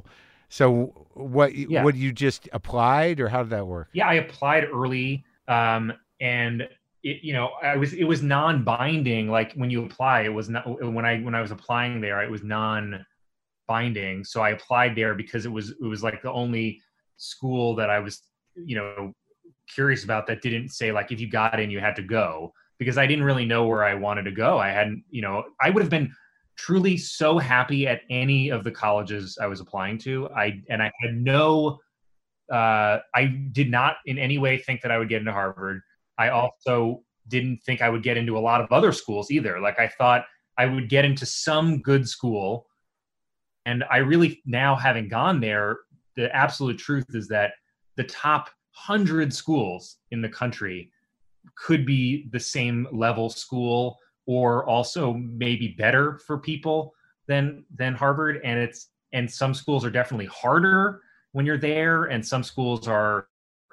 So what, Yeah. what you just applied, or how did that work? Yeah, I applied early, um, and it, you know, I was it was non-binding. Like when you apply, it was not when I when I was applying there, it was non-binding. So I applied there because it was it was like the only school that I was, you know, curious about that didn't say like if you got in, you had to go, because I didn't really know where I wanted to go. I hadn't, you know, I would have been truly so happy at any of the colleges I was applying to. I and I had no. Uh, I did not in any way think that I would get into Harvard. I also didn't think I would get into a lot of other schools either. Like I thought I would get into some good school. And I really, now having gone there, the absolute truth is that the top hundred schools in the country could be the same level school, or also maybe better for people than, than Harvard. And it's, and some schools are definitely harder when you're there, and some schools are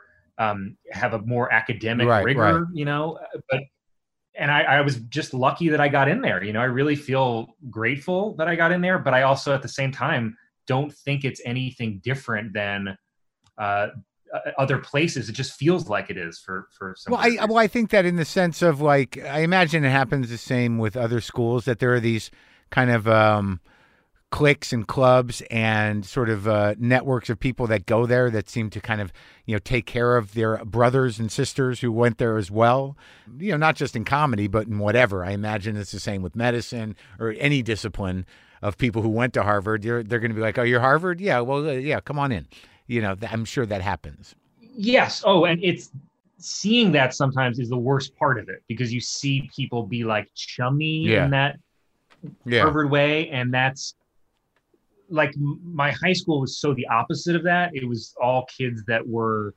um, have a more academic Right, rigor, right. you know. But and I, I was just lucky that I got in there. You know, I really feel grateful that I got in there, but I also at the same time don't think it's anything different than uh, other places. It just feels like it is for for some. Well, I well, I think that in the sense of like, I imagine it happens the same with other schools, that there are these kind of um, cliques and clubs and sort of uh, networks of people that go there that seem to kind of, you know, take care of their brothers and sisters who went there as well. You know, not just in comedy, but in whatever. I imagine it's the same with medicine or any discipline of people who went to Harvard. They're, they're going to be like, oh, you're Harvard? Yeah, well, uh, yeah, come on in. You know, I'm sure that happens. Yes. Oh, and it's seeing that sometimes is the worst part of it, because you see people be like chummy Yeah. in that Yeah. Harvard way. And that's like, my high school was so the opposite of that. It was all kids that were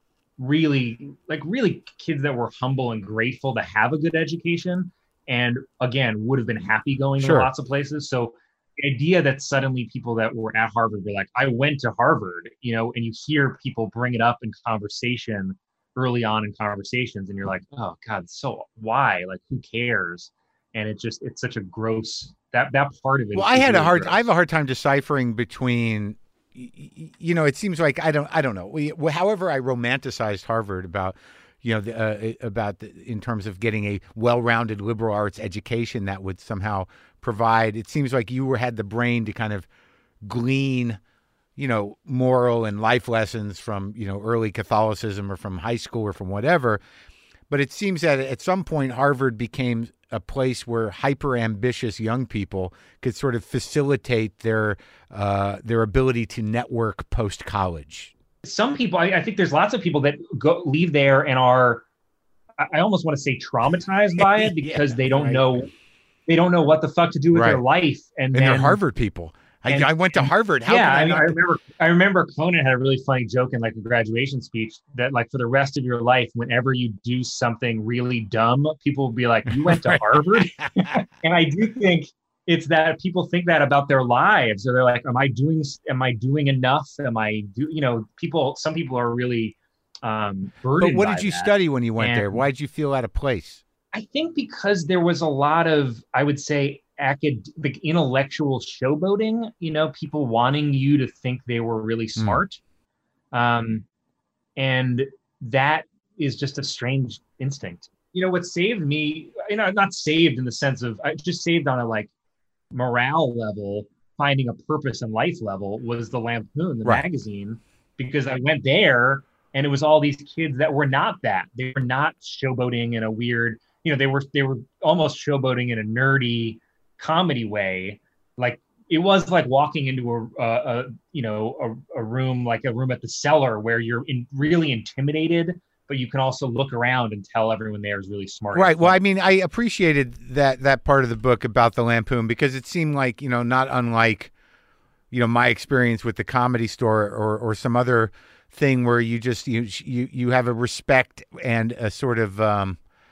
really like really kids that were humble and grateful to have a good education, and again would have been happy going Sure. to lots of places. So the idea that suddenly people that were at Harvard were like, I went to Harvard, you know, and you hear people bring it up in conversation early on in conversations, and you're like, oh God, so why? Like, who cares? And it just, it's such a gross, that that part of it. Well, is I had really a hard, gross. I have a hard time deciphering between, y- y- you know, it seems like I don't, I don't know. We, well, however, I romanticized Harvard about, you know, the, uh, about the, in terms of getting a well-rounded liberal arts education that would somehow provide. It seems like you were had the brain to kind of glean, you know, moral and life lessons from, you know, early Catholicism or from high school or from whatever. But it seems that at some point Harvard became a place where hyper ambitious young people could sort of facilitate their uh, their ability to network post college. Some people, I, I think there's lots of people that go leave there and are, I, I almost want to say traumatized by it, because Yeah, they don't right. know, they don't know what the fuck to do with Right. their life. And, And then, they're Harvard people. I, and- I went to Harvard. How yeah, can I, I, mean, not- I remember, I remember Conan had a really funny joke in like a graduation speech that like for the rest of your life, whenever you do something really dumb, people will be like, you went to Right. Harvard? And I do think it's that people think that about their lives, or they're like, am I doing, am I doing enough? Am I do, you know, people, some people are really um, burdened. But what by did you that. study when you went And- there? Why did you feel out of place? I think because there was a lot of, I would say, acad- like intellectual showboating, you know, people wanting you to think they were really smart. Um, and that is just a strange instinct. You know, what saved me, you know, not saved in the sense of, I just saved on a like morale level, finding a purpose in life level, was the Lampoon, the Right. magazine, because I went there and it was all these kids that were not that. They were not showboating in a weird, you know, they were, they were almost showboating in a nerdy comedy way. Like it was like walking into a, a, a you know, a, a room, like a room at the Cellar, where you're in, really intimidated, but you can also look around and tell everyone there is really smart. Right. Well, I mean, I appreciated that that part of the book about the Lampoon, because it seemed like, you know, not unlike, you know, my experience with the Comedy Store or or some other thing where you just you you you have a respect and a sort of um,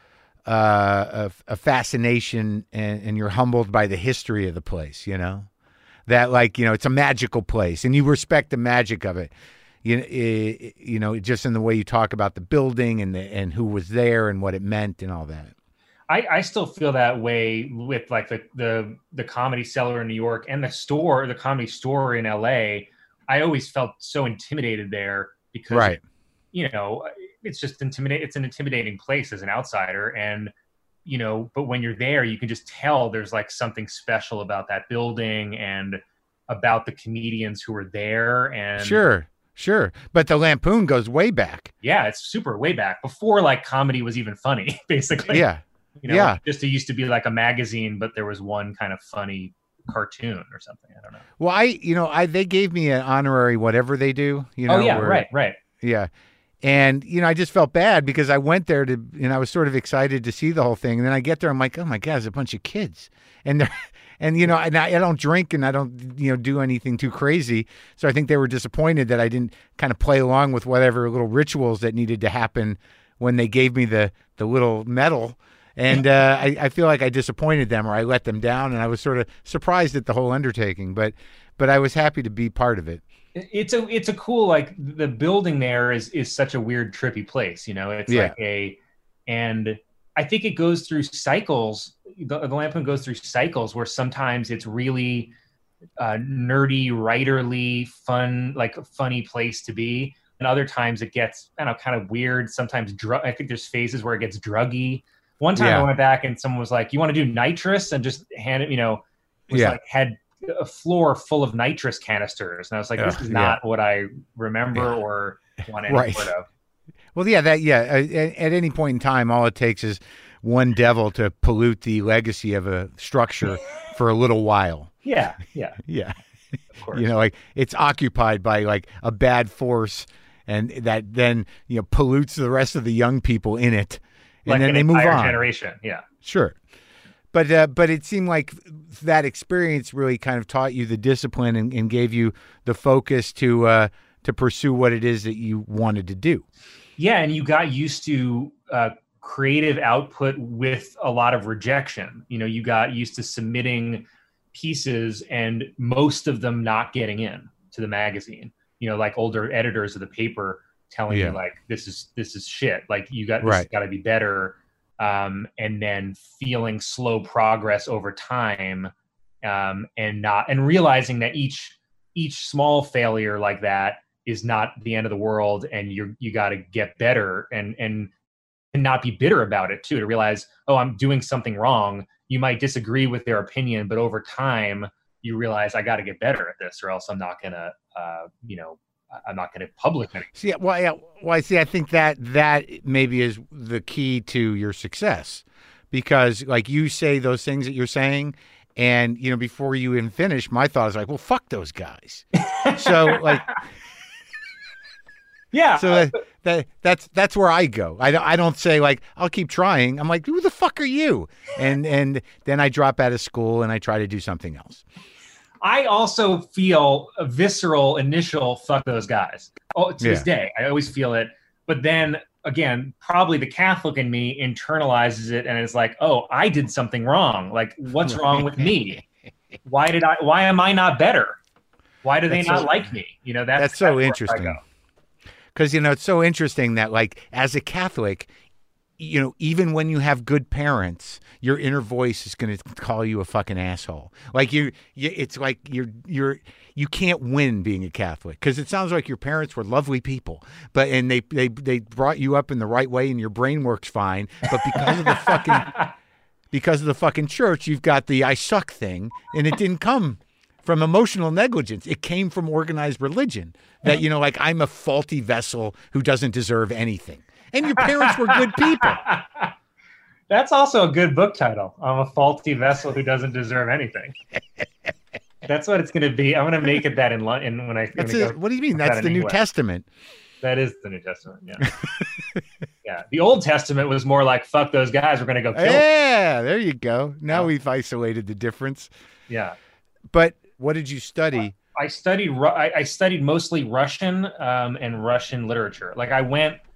uh, a, a fascination, and, and you're humbled by the history of the place. You know, that like you know it's a magical place, and you respect the magic of it. You know, it, you know, just in the way you talk about the building and the and who was there and what it meant and all that. I, I still feel that way with like the, the the Comedy Cellar in New York and the store, the Comedy Store in L A. I always felt so intimidated there because, right. you know, it's just intimidate. It's an intimidating place as an outsider, and you know, but when you're there, you can just tell there's like something special about that building and about the comedians who were there. And sure, sure, but the Lampoon goes way back. Yeah, it's super way back before like comedy was even funny, basically. Yeah. You know, yeah. just it used to be like a magazine, but there was one kind of funny cartoon or something. I don't know. Well, I, you know, I they gave me an honorary whatever they do. You know, oh yeah, where, right, right. Yeah, and you know, I just felt bad because I went there to, and I was sort of excited to see the whole thing, and then I get there, I'm like, oh my god, there's a bunch of kids, and they're, and you know, and I, I don't drink and I don't, you know, do anything too crazy, so I think they were disappointed that I didn't kind of play along with whatever little rituals that needed to happen when they gave me the the little medal. And uh, I, I feel like I disappointed them or I let them down, and I was sort of surprised at the whole undertaking. But but I was happy to be part of it. It's a it's a cool, like the building there is is such a weird, trippy place. You know, it's yeah. like a, and I think it goes through cycles. The, the Lampoon goes through cycles where sometimes it's really uh, nerdy, writerly, fun, like a funny place to be, and other times it gets, I don't know, kind of weird. Sometimes dr- I think there's phases where it gets druggy. One time yeah. I went back and someone was like, you want to do nitrous? And just hand it, you know, was yeah. like had a floor full of nitrous canisters. And I was like, this is not yeah. what I remember yeah. or want any right. part of. Well, yeah, that, yeah. At, at any point in time, all it takes is one devil to pollute the legacy of a structure for a little while. Yeah. Yeah. yeah. Of course. You know, like it's occupied by like a bad force, and that then, you know, pollutes the rest of the young people in it. And like then an they move on. Generation, yeah, sure, but uh, but it seemed like that experience really kind of taught you the discipline and, and gave you the focus to uh, to pursue what it is that you wanted to do. Yeah, and you got used to uh, creative output with a lot of rejection. You know, you got used to submitting pieces and most of them not getting in to the magazine. You know, like older editors of the paper telling yeah. you like, this is, this is shit. Like you got, this right. got to be better. Um, and then feeling slow progress over time, um, and not, and realizing that each, each small failure like that is not the end of the world. And you're, you got to get better and, and, and not be bitter about it too, to realize, oh, I'm doing something wrong. You might disagree with their opinion, but over time you realize I got to get better at this or else I'm not going to, uh, you know, I'm not going to public it. See, well, yeah, well, I see. I think that that maybe is the key to your success, because like you say those things that you're saying, and you know, before you even finish, my thought is like, well, fuck those guys. So like, yeah. So that, that that's that's where I go. I don't I don't say like I'll keep trying. I'm like, who the fuck are you? And and then I drop out of school and I try to do something else. I also feel a visceral initial fuck those guys. Oh, to yeah. this day, I always feel it. But then again, probably the Catholic in me internalizes it and is like, oh, I did something wrong. Like, what's wrong with me? Why did I? Why am I not better? Why do they that's not so, like me? You know, that's that's so interesting. Because you know, it's so interesting that like as a Catholic, you know, even when you have good parents, your inner voice is going to call you a fucking asshole. Like you, you it's like you're you're you can't win being a Catholic, because it sounds like your parents were lovely people, but and they they they brought you up in the right way and your brain works fine, but because of the fucking because of the fucking church, you've got the I suck thing, and it didn't come from emotional negligence. It came from organized religion. That, you know, like I'm a faulty vessel who doesn't deserve anything. And your parents were good people. That's also a good book title. I'm a faulty vessel who doesn't deserve anything. That's what it's going to be. I'm going to make it that in, in when I. That's a, go, what do you mean? That's the New English. Testament. That is the New Testament. Yeah. Yeah. The Old Testament was more like, "Fuck those guys. We're going to go kill." Yeah, them. There you go. Now oh. we've isolated the difference. Yeah. But what did you study? I studied. I, I studied mostly Russian um, and Russian literature. Like I went.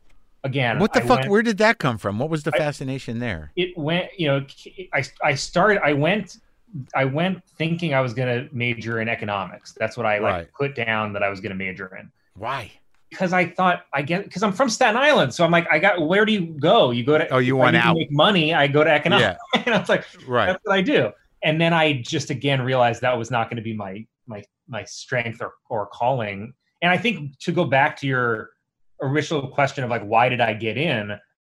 again, What the I fuck? went, Where did that come from? What was the I, fascination there? it went, you know, I, I started, I went, I went thinking I was going to major in economics. That's what I like Right. put down that I was going to major in. Why? Because I thought I get, because I'm from Staten Island. So I'm like, I got, where do you go? You go to, Oh, you if I want need to out. make money, I go to economics. Yeah. And I was like, Right. that's what I do. And then I just, again, realized that was not going to be my, my, my strength or, or calling. And I think to go back to your original question of like, why did I get in?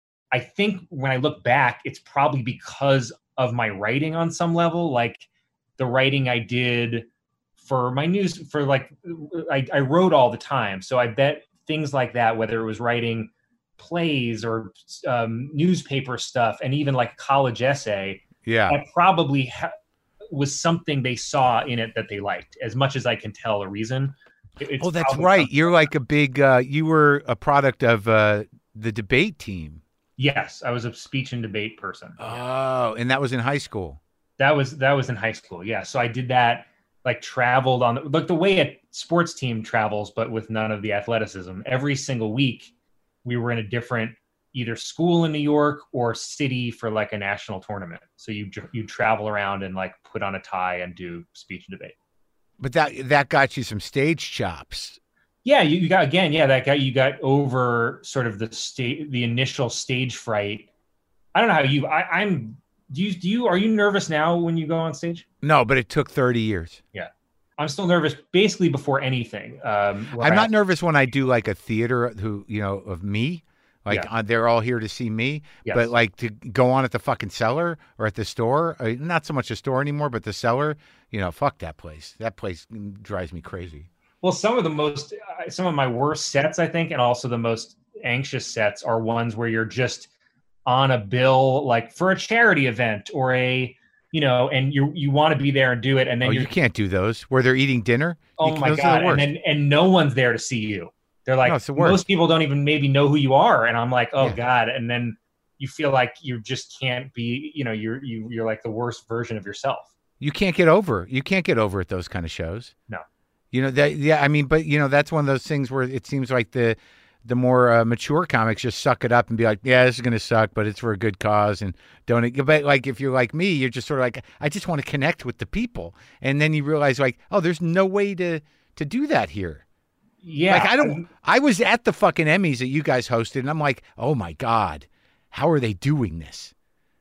I think when I look back, it's probably because of my writing on some level, like the writing I did for my news, for like, I, I wrote all the time. So I bet things like that, whether it was writing plays or um, newspaper stuff, and even like college essay, Yeah. that probably ha- was something they saw in it that they liked, as much as I can tell a reason. It's Oh, that's right. You're like a big, uh, you were a product of uh, the debate team. Yes, I was a speech and debate person. Oh, and that was in high school. That was that was in high school. Yeah, so I did that. Like traveled on the, like the way a sports team travels, but with none of the athleticism. Every single week, we were in a different either school in New York or city for like a national tournament. So you you travel around and like put on a tie and do speech and debate. But that that got you some stage chops. Yeah, you, you got again. Yeah, that got you got over sort of the state, the initial stage fright. I don't know how you. I, I'm. Do you do you are you nervous now when you go on stage? No, but it took thirty years. Yeah, I'm still nervous basically before anything. Um, I'm I, not nervous when I do like a theater who you know of me. Like Yeah. uh, they're all here to see me, Yes. but like to go on at the fucking cellar or at the store, uh, not so much a store anymore, but the cellar, you know, fuck that place. That place drives me crazy. Well, some of the most, uh, some of my worst sets, I think, and also the most anxious sets are ones where you're just on a bill, like for a charity event or a, you know, and you you want to be there and do it, and then Oh, you're, you can't do those where they're eating dinner. oh You- my those are god, the and worst. then and no one's there to see you. They're like, No, it's the worst. most people don't even maybe know who you are, and I'm like, oh Yeah. god, and then you feel like you just can't be, you know, you're you you're like the worst version of yourself. You can't get over. You can't get over at those kind of shows. No. You know that. Yeah, I mean, but you know that's one of those things where it seems like the the more uh, mature comics just suck it up and be like, yeah, this is gonna suck, but it's for a good cause and don't. But like if you're like me, you're just sort of like, I just want to connect with the people, and then you realize like, oh, there's no way to to do that here. Yeah, Like I don't. I was at the fucking Emmys that you guys hosted, and I'm like, oh my god, how are they doing this?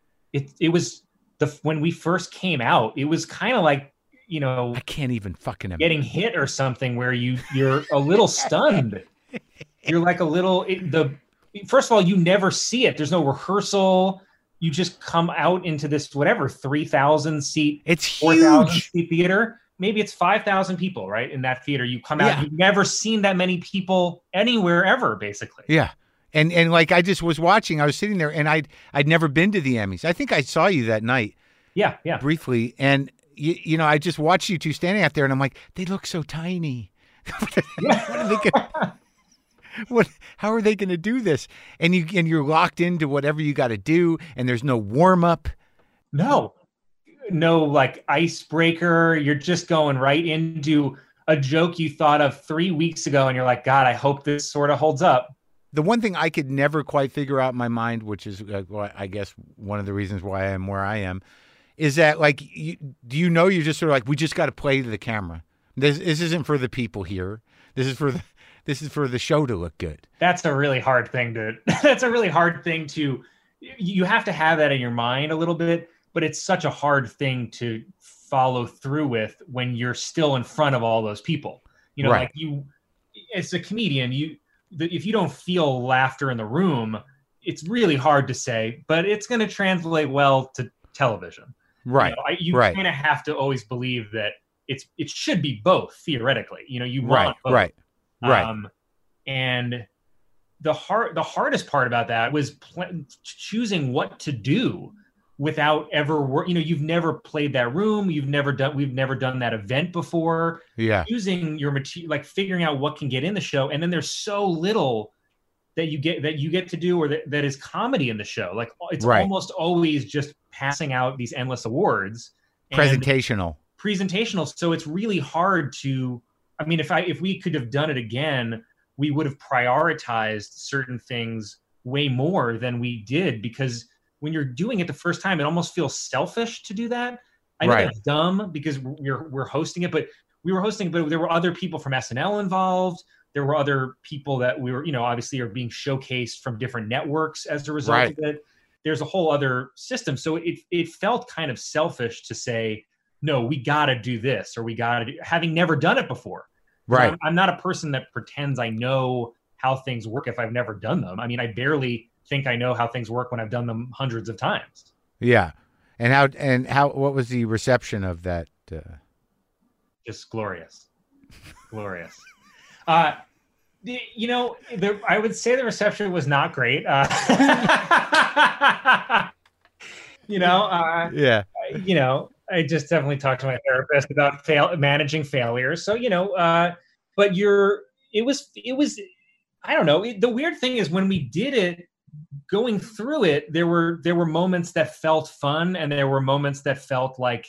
It it was the when we first came out, it was kind of like, you know, I can't even fucking. getting hit or something where you you're a little stunned. You're like a little it, the first of all, you never see it. There's no rehearsal. You just come out into this whatever three thousand seat, It's four thousand huge. seat theater. Maybe it's five thousand people, right? In that theater, you come out. Yeah. You've never seen that many people anywhere ever, basically. Yeah. And and like I just was watching, I was sitting there and I'd I'd never been to the Emmys. I think I saw you that night Yeah, yeah. briefly, and you, you know, I just watched you two standing out there and I'm like, they look so tiny. what are they gonna, what how are they gonna do this? And you and you're locked into whatever you gotta do, and there's no warm up. No, no, like icebreaker. You're just going right into a joke you thought of three weeks ago, and you're like, God, I hope this sort of holds up. The one thing I could never quite figure out in my mind, which is uh, well, I guess one of the reasons why I am where I am, is that like, you, do you know you're just sort of like, we just got to play to the camera. This this isn't for the people here. This is for the this is for the show to look good. That's a really hard thing to. That's a really hard thing to. You have to have that in your mind a little bit, but it's such a hard thing to follow through with when you're still in front of all those people. You know, Right. like you, as a comedian, you if you don't feel laughter in the room, it's really hard to say, but it's going to translate well to television. Right. You, know, I, you right. kind of have to always believe that it's it should be both theoretically. You know, you want Right. both. Right. Right. Um, and the hard the hardest part about that was pl- choosing what to do without ever wor- you know you've never played that room, you've never done we've never done that event before. Yeah. Using your material, like figuring out what can get in the show, and then there's so little that you get that you get to do or that, that is comedy in the show. Like it's Right. almost always just passing out these endless awards. And Presentational. presentational. So it's really hard to, I mean, if I, if we could have done it again, we would have prioritized certain things way more than we did, because when you're doing it the first time, it almost feels selfish to do that. I know Right. that's dumb because we're we're hosting it, but we were hosting it, but there were other people from S N L involved. There were other people that we were, you know, obviously are being showcased from different networks as a result Right. of it. There's a whole other system. So it it felt kind of selfish to say, no, we got to do this, or we got to do, having never done it before. Right. I'm, I'm not a person that pretends I know how things work if I've never done them. I mean, I barely think I know how things work when I've done them hundreds of times. Yeah. And how, and how, what was the reception of that? Uh... Just glorious. Glorious. Uh, the, you know, the, I would say the reception was not great. Uh, you know, uh, yeah. You know, I just definitely talked to my therapist about fail, managing failures. So, you know, uh, but you're, it was, it was, I don't know. It, the weird thing is when we did it, going through it, there were, there were moments that felt fun, and there were moments that felt like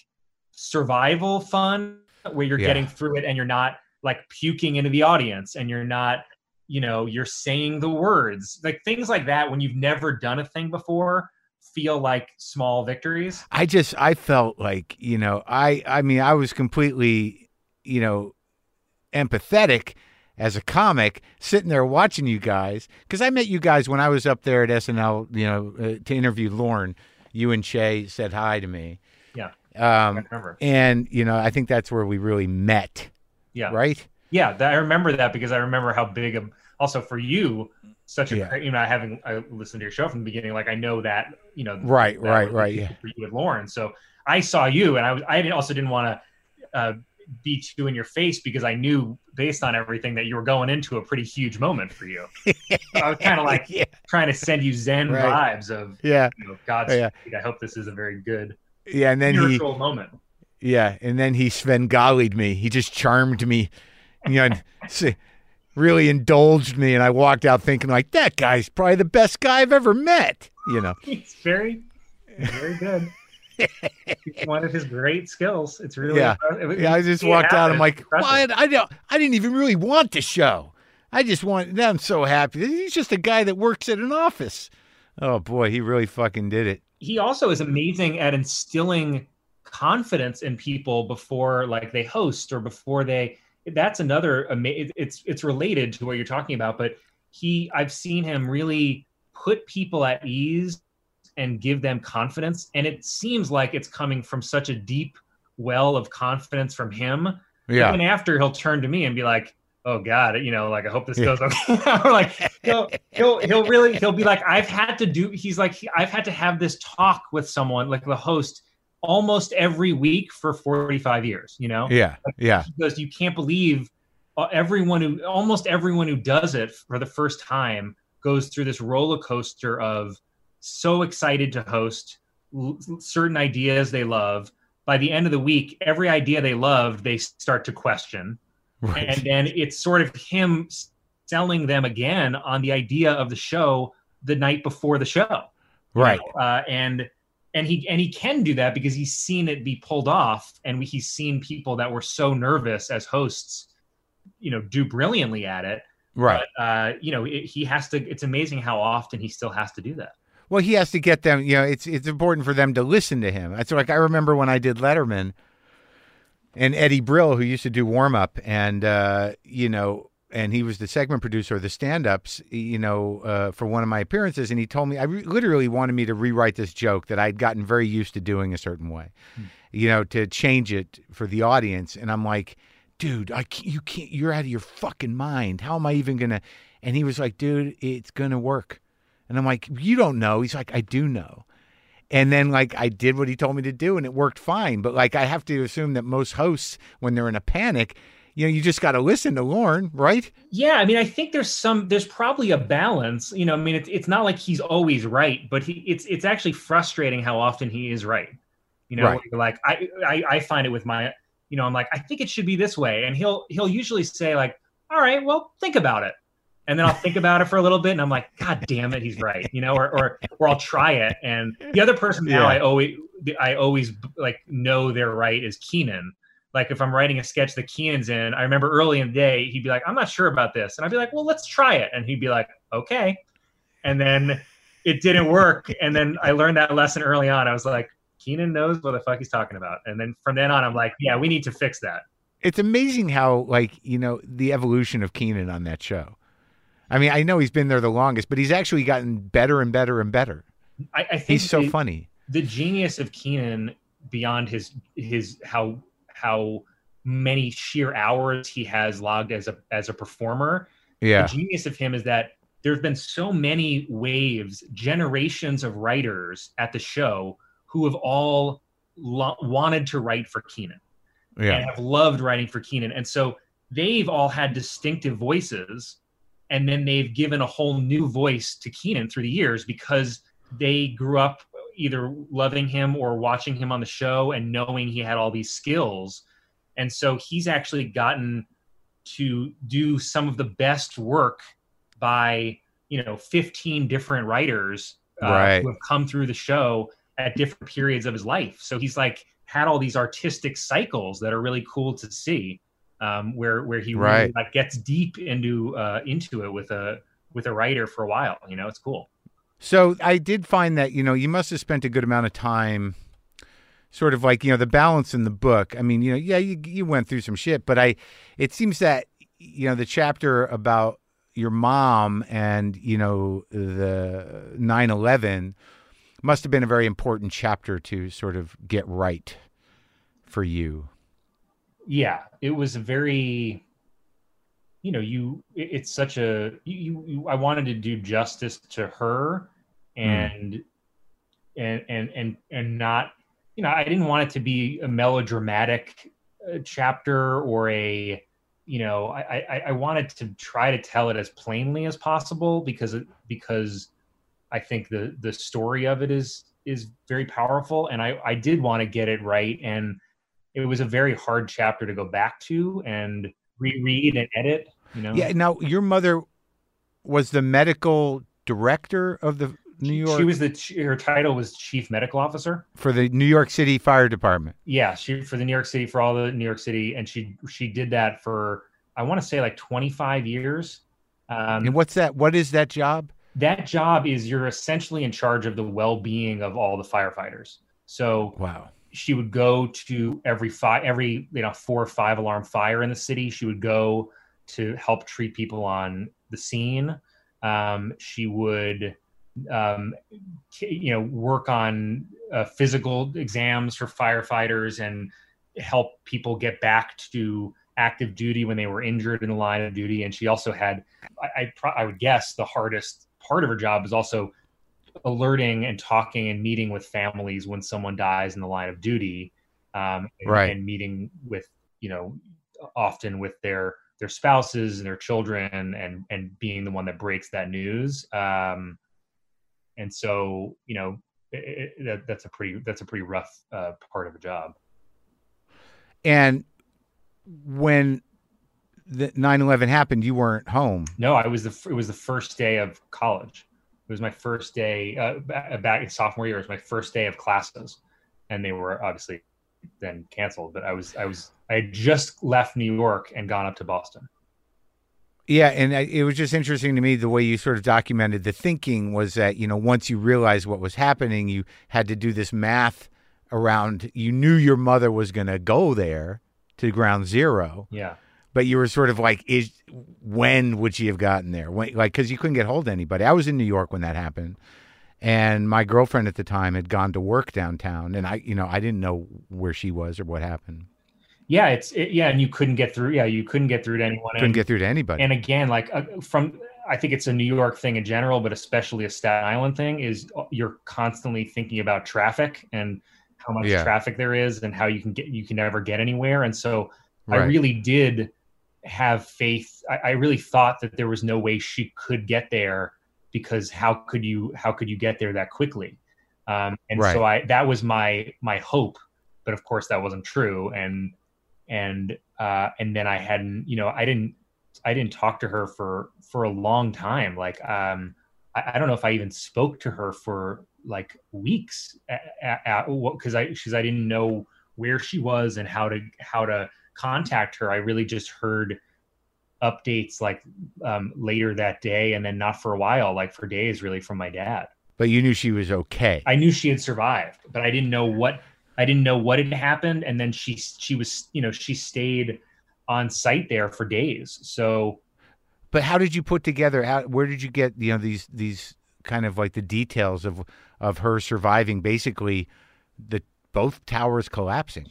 survival fun, where you're Yeah. getting through it and you're not like puking into the audience, and you're not, you know, you're saying the words, like things like that. When you've never done a thing before, feel like small victories. I just, I felt like, you know, I, I mean, I was completely, you know, empathetic as a comic sitting there watching you guys. Cause I met you guys when I was up there at S N L, you know, uh, to interview Lorne. You and Shay said hi to me. Yeah. Um, I remember. And, you know, I think that's where we really met. Yeah. Right. Yeah. That, I remember that because I remember how big of, also for you, such a Yeah. great, you know, having I listened to your show from the beginning, like I know that, you know, Right, that right, right. Yeah. for you with Lauren. So I saw you, and I was, I didn't, also didn't want to uh, be too in your face, because I knew based on everything that you were going into a pretty huge moment for you. So I was kind of like yeah. trying to send you Zen Right. vibes of, Yeah. you know, God's, Oh, yeah. I hope this is a very good Yeah. And then spiritual he, moment. yeah. And then he Svengali'd me. He just charmed me, you know, and see, really indulged me, and I walked out thinking like, that guy's probably the best guy I've ever met, you know. He's very, very good. It's one of his great skills. It's really Yeah. impressive. Yeah, I just See it walked out. happen. I'm like, It's well, I, impressive. I don't, I didn't even really want the show. I just want. I'm so happy. He's just a guy that works at an office. Oh boy, he really fucking did it. He also is amazing at instilling confidence in people before, like, they host or before they. That's another. ama- It's it's related to what you're talking about, but he. I've seen him really put people at ease and give them confidence, and it seems like it's coming from such a deep well of confidence from him. Yeah. Even after, he'll turn to me and be like, "Oh God, you know, like I hope this Yeah. goes okay." Or like he'll he'll he'll really he'll be like, "I've had to do." He's like, "I've had to have this talk with someone, like the host, almost every week for forty-five years." You know, Yeah. Yeah. because you can't believe uh, everyone who almost everyone who does it for the first time goes through this roller coaster of so excited to host l- certain ideas they love. By the end of the week, every idea they loved, they start to question. Right. And then it's sort of him selling them again on the idea of the show the night before the show. you Right. know? Uh, and and he and he can do that because he's seen it be pulled off, and we, he's seen people that were so nervous as hosts, you know, do brilliantly at it. Right. But, uh, you know, it, he has to. It's amazing how often he still has to do that. Well, he has to get them, you know, it's it's important for them to listen to him. It's like I remember when I did Letterman and Eddie Brill, who used to do warm up, and, uh, you know, and he was the segment producer of the stand ups, you know, uh, for one of my appearances. And he told me, I re- literally wanted me to rewrite this joke that I'd gotten very used to doing a certain way, hmm. you know, to change it for the audience. And I'm like, dude, I can't, you can't, you're out of your fucking mind. How am I even going to? And he was like, dude, it's going to work. And I'm like, you don't know. He's like, I do know. And then, like, I did what he told me to do, and it worked fine. But, like, I have to assume that most hosts, when they're in a panic, you know, you just got to listen to Lorne, right? Yeah, I mean, I think there's some, there's probably a balance. You know, I mean, it's it's not like he's always right, but he, it's it's actually frustrating how often he is right. You know, Right. like I, I I find it with my, you know, I'm like, I think it should be this way, and he'll he'll usually say like, all right, well, think about it. And then I'll think about it for a little bit, and I'm like, God damn it, he's right, you know, or or or I'll try it. And the other person now, Yeah. I always I always like know they're right is Keenan. Like if I'm writing a sketch that Keenan's in, I remember early in the day he'd be like, I'm not sure about this, and I'd be like, well, let's try it, and he'd be like, okay. and then it didn't work. And then I learned that lesson early on. I was like, Kenan knows what the fuck he's talking about. And then from then on, I'm like, yeah, we need to fix that. It's amazing how, like, you know, the evolution of Kenan on that show. I mean, I know he's been there the longest, but he's actually gotten better and better and better. I, I think he's so the, funny. The genius of Kenan, beyond his his how how many sheer hours he has logged as a as a performer, yeah. The genius of him is that there have been so many waves, generations of writers at the show who have all lo- wanted to write for Kenan. Yeah. And have loved writing for Kenan. And so they've all had distinctive voices, and then they've given a whole new voice to Kenan through the years because they grew up either loving him or watching him on the show and knowing he had all these skills. And so he's actually gotten to do some of the best work by, you know, fifteen different writers uh, right. who have come through the show at different periods of his life. So he's like, had all these artistic cycles that are really cool to see, um, where where he really right. like gets deep into uh, into it with a with a writer for a while. You know, it's cool. So I did find that, you know, you must have spent a good amount of time, sort of like, you know, the balance in the book. I mean, you know, yeah, you you went through some shit, but I, it seems that, you know, the chapter about your mom and, you know, the nine eleven must have been a very important chapter to sort of get right for you. Yeah, it was a very, you know, you, it's such a, you, you I wanted to do justice to her and, mm. and, and, and, and not, you know, I didn't want it to be a melodramatic chapter or a, you know, I, I, I wanted to try to tell it as plainly as possible because, because I think the the story of it is is very powerful, and I, I did want to get it right, and it was a very hard chapter to go back to and reread and edit. You know, yeah. Now, your mother was the medical director of the New York. She was the her title was chief medical officer for the New York City Fire Department. Yeah, she for the New York City for all the New York City, and she she did that for I want to say like twenty-five years. Um, and what's that? What is that job? That job is you're essentially in charge of the well-being of all the firefighters. So wow. She would go to every five, every you know four or five alarm fire in the city. She would go to help treat people on the scene. Um, she would, um, you know, work on uh, physical exams for firefighters and help people get back to active duty when they were injured in the line of duty. And she also had, I, I, I would guess, the hardest part of her job is also alerting and talking and meeting with families when someone dies in the line of duty, um, and, right. and meeting with, you know, often with their their spouses and their children, and and being the one that breaks that news. Um, and so, you know, it, it, that, that's a pretty that's a pretty rough uh, part of a job. And when the nine eleven happened, you weren't home. No, I was the it was the first day of college. It was my first day uh, back in sophomore year. It was my first day of classes, and they were obviously then canceled. But I was I was I had just left New York and gone up to Boston. Yeah, and it was just interesting to me the way you sort of documented the thinking was that, you know, once you realized what was happening, you had to do this math around. You knew your mother was going to go there to ground zero. Yeah. But you were sort of like, is when would she have gotten there? When, like, because you couldn't get hold of anybody. I was in New York when that happened, and my girlfriend at the time had gone to work downtown, and I, you know, I didn't know where she was or what happened. Yeah, it's it, yeah, and you couldn't get through. Yeah, you couldn't get through to anyone. Couldn't and, get through to anybody. And again, like uh, from, I think it's a New York thing in general, but especially a Staten Island thing, is you're constantly thinking about traffic and how much yeah. traffic there is, and how you can get you can never get anywhere. And so right. I really did have faith. I, I really thought that there was no way she could get there, because how could you how could you get there that quickly? Um, and right. so I that was my my hope, but of course that wasn't true. And and uh, and then I hadn't, you know, I didn't I didn't talk to her for for a long time. Like um, I, I don't know if I even spoke to her for like weeks, because I because I didn't know where she was and how to how to contact her. I really just heard updates like um, later that day, and then not for a while, like for days, really, from my dad. But you knew she was okay. I knew she had survived, but I didn't know what I didn't know what had happened. And then she she was, you know, she stayed on site there for days. So, but how did you put together? How, where did you get, you know, these these kind of like the details of of her surviving basically the both towers collapsing?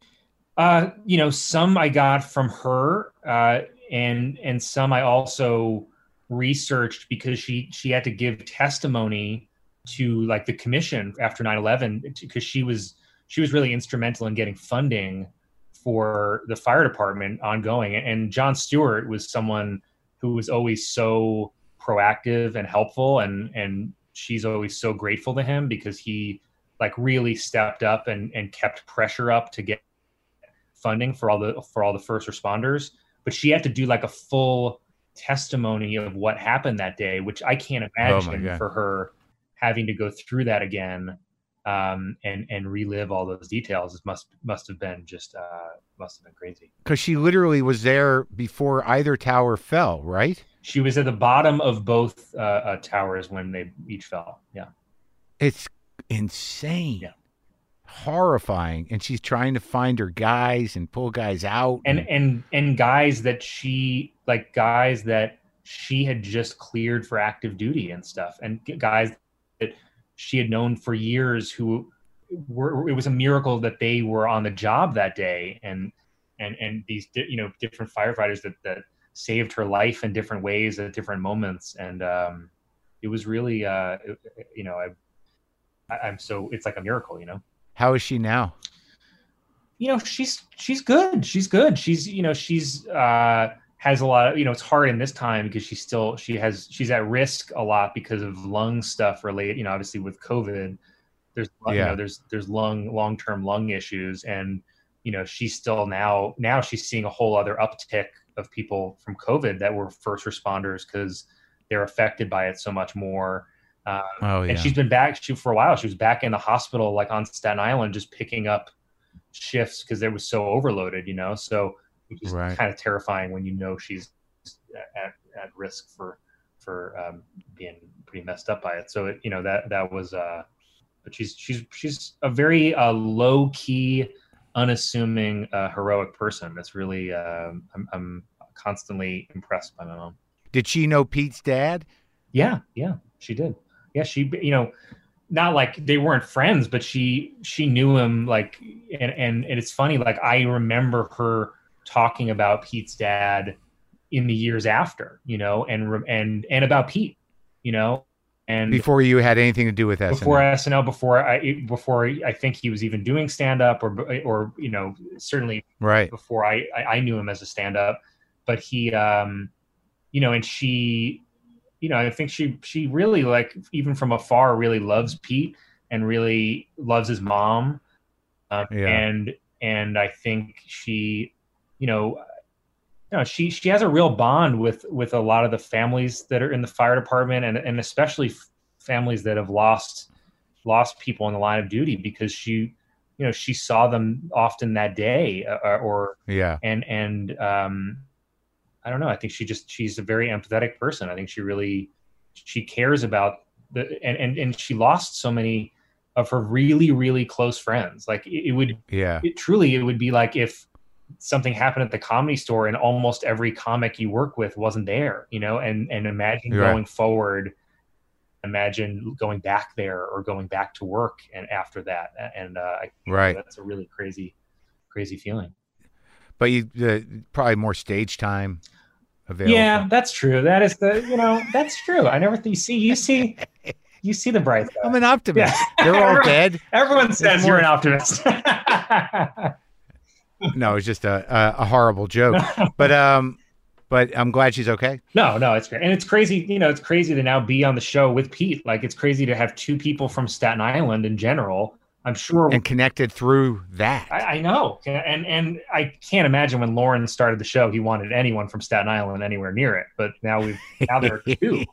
Uh, you know, some I got from her, uh, and and some I also researched because she she had to give testimony to like the commission after nine eleven, because she was she was really instrumental in getting funding for the fire department ongoing. And John Stewart was someone who was always so proactive and helpful, and and she's always so grateful to him because he like really stepped up and and kept pressure up to get funding for all the for all the first responders. But she had to do like a full testimony of what happened that day, which I can't imagine oh for her having to go through that again, um, and and relive all those details. It must must have been just uh, must have been crazy. Because she literally was there before either tower fell, right? She was at the bottom of both uh, uh, towers when they each fell. Yeah, it's insane. Yeah. Horrifying. And she's trying to find her guys and pull guys out, and and and, and guys that she like guys that she had just cleared for active duty and stuff, and guys that she had known for years who were, it was a miracle that they were on the job that day, and and and these you know different firefighters that that saved her life in different ways at different moments. And um it was really uh you know I I'm so it's like a miracle. you know How is she now? You know, she's she's good. She's good. She's you know she's uh, has a lot of you know. It's hard in this time because she's still she has she's at risk a lot because of lung stuff related. You know, obviously with COVID, there's Yeah. you know there's there's lung long term lung issues, and you know she's still now now she's seeing a whole other uptick of people from COVID that were first responders because they're affected by it so much more. Um, Oh, yeah. And she's been back she, for a while. She was back in the hospital, like on Staten Island, just picking up shifts because it was so overloaded, you know. So it's just Right. kind of terrifying when you know she's at, at risk for for um, being pretty messed up by it. So it, you know that that was. Uh, but she's she's she's a very uh, low key, unassuming, uh, heroic person. That's really um, I'm, I'm constantly impressed by my mom. Did she know Pete's dad? Yeah, yeah, she did. Yeah, she, you know, not like they weren't friends, but she she knew him, like, and and, and it's funny, like I remember her talking about Pete's dad in the years after, you know, and and and about Pete, you know, and Before you had anything to do with S N L? before S N L, before I before I think he was even doing stand up, or or you know certainly Right. before I I knew him as a stand up, but he um you know and she. You know, I think she she really, like, even from afar, really loves Pete and really loves his mom. Um, Yeah. And and I think she, you know, you know, she she has a real bond with with a lot of the families that are in the fire department, and and especially f- families that have lost lost people in the line of duty, because she, you know, she saw them often that day, uh, or Yeah. and and um. I don't know. I think she just, she's a very empathetic person. I think she really, she cares about the, and, and, and she lost so many of her really, really close friends. Like it, it would, Yeah. it truly, it would be like if something happened at the Comedy Store and almost every comic you work with wasn't there, you know, and, and imagine Right. going forward, imagine going back there or going back to work and after that. And, uh, I, Right. that's a really crazy, crazy feeling. But you uh, probably more stage time available. Yeah, that's true. That is the, you know, that's true. I never think you see, you see, you see the bright side. I'm an optimist. Yeah. They're all Everyone- dead. Everyone says more- you're an optimist. No, it's just a, a, a horrible joke. But um, but I'm glad she's okay. no, no, it's great. And it's crazy, you know, it's crazy to now be on the show with Pete. Like, it's crazy to have two people from Staten Island in general. I'm sure. And connected through that. I, I know. And, and I can't imagine when Lauren started the show, he wanted anyone from Staten Island anywhere near it. But now we've, now there are two.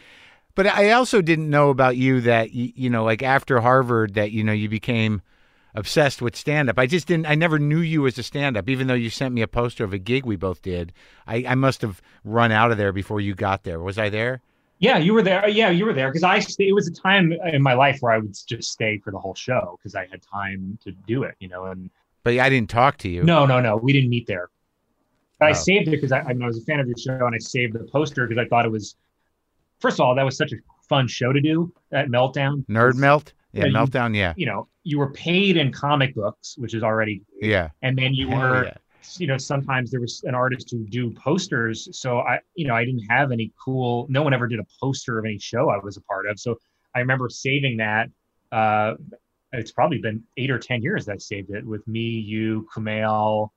But I also didn't know about you that, you, you know, like after Harvard, that, you know, you became obsessed with stand-up. I just didn't, I never knew you as a stand-up, even though you sent me a poster of a gig we both did. I, I must have run out of there before you got there. Was I there? Yeah, you were there. Yeah, you were there because I. It was a time in my life where I would just stay for the whole show because I had time to do it, you know. And but I didn't talk to you. No, no, no. We didn't meet there. But Oh. I saved it because I, I, mean, I was a fan of your show, and I saved the poster because I thought it was. First of all, that was such a fun show to do at Meltdown. Nerd Melt? Yeah, Yeah, you- Meltdown, yeah. You know, you were paid in comic books, which is already, Yeah. and then you Hell were. yeah. You know, sometimes there was an artist who do posters. So I, you know, I didn't have any cool, no one ever did a poster of any show I was a part of. So I remember saving that. Uh, it's probably been eight or ten years that I saved it with me, you, Kumail,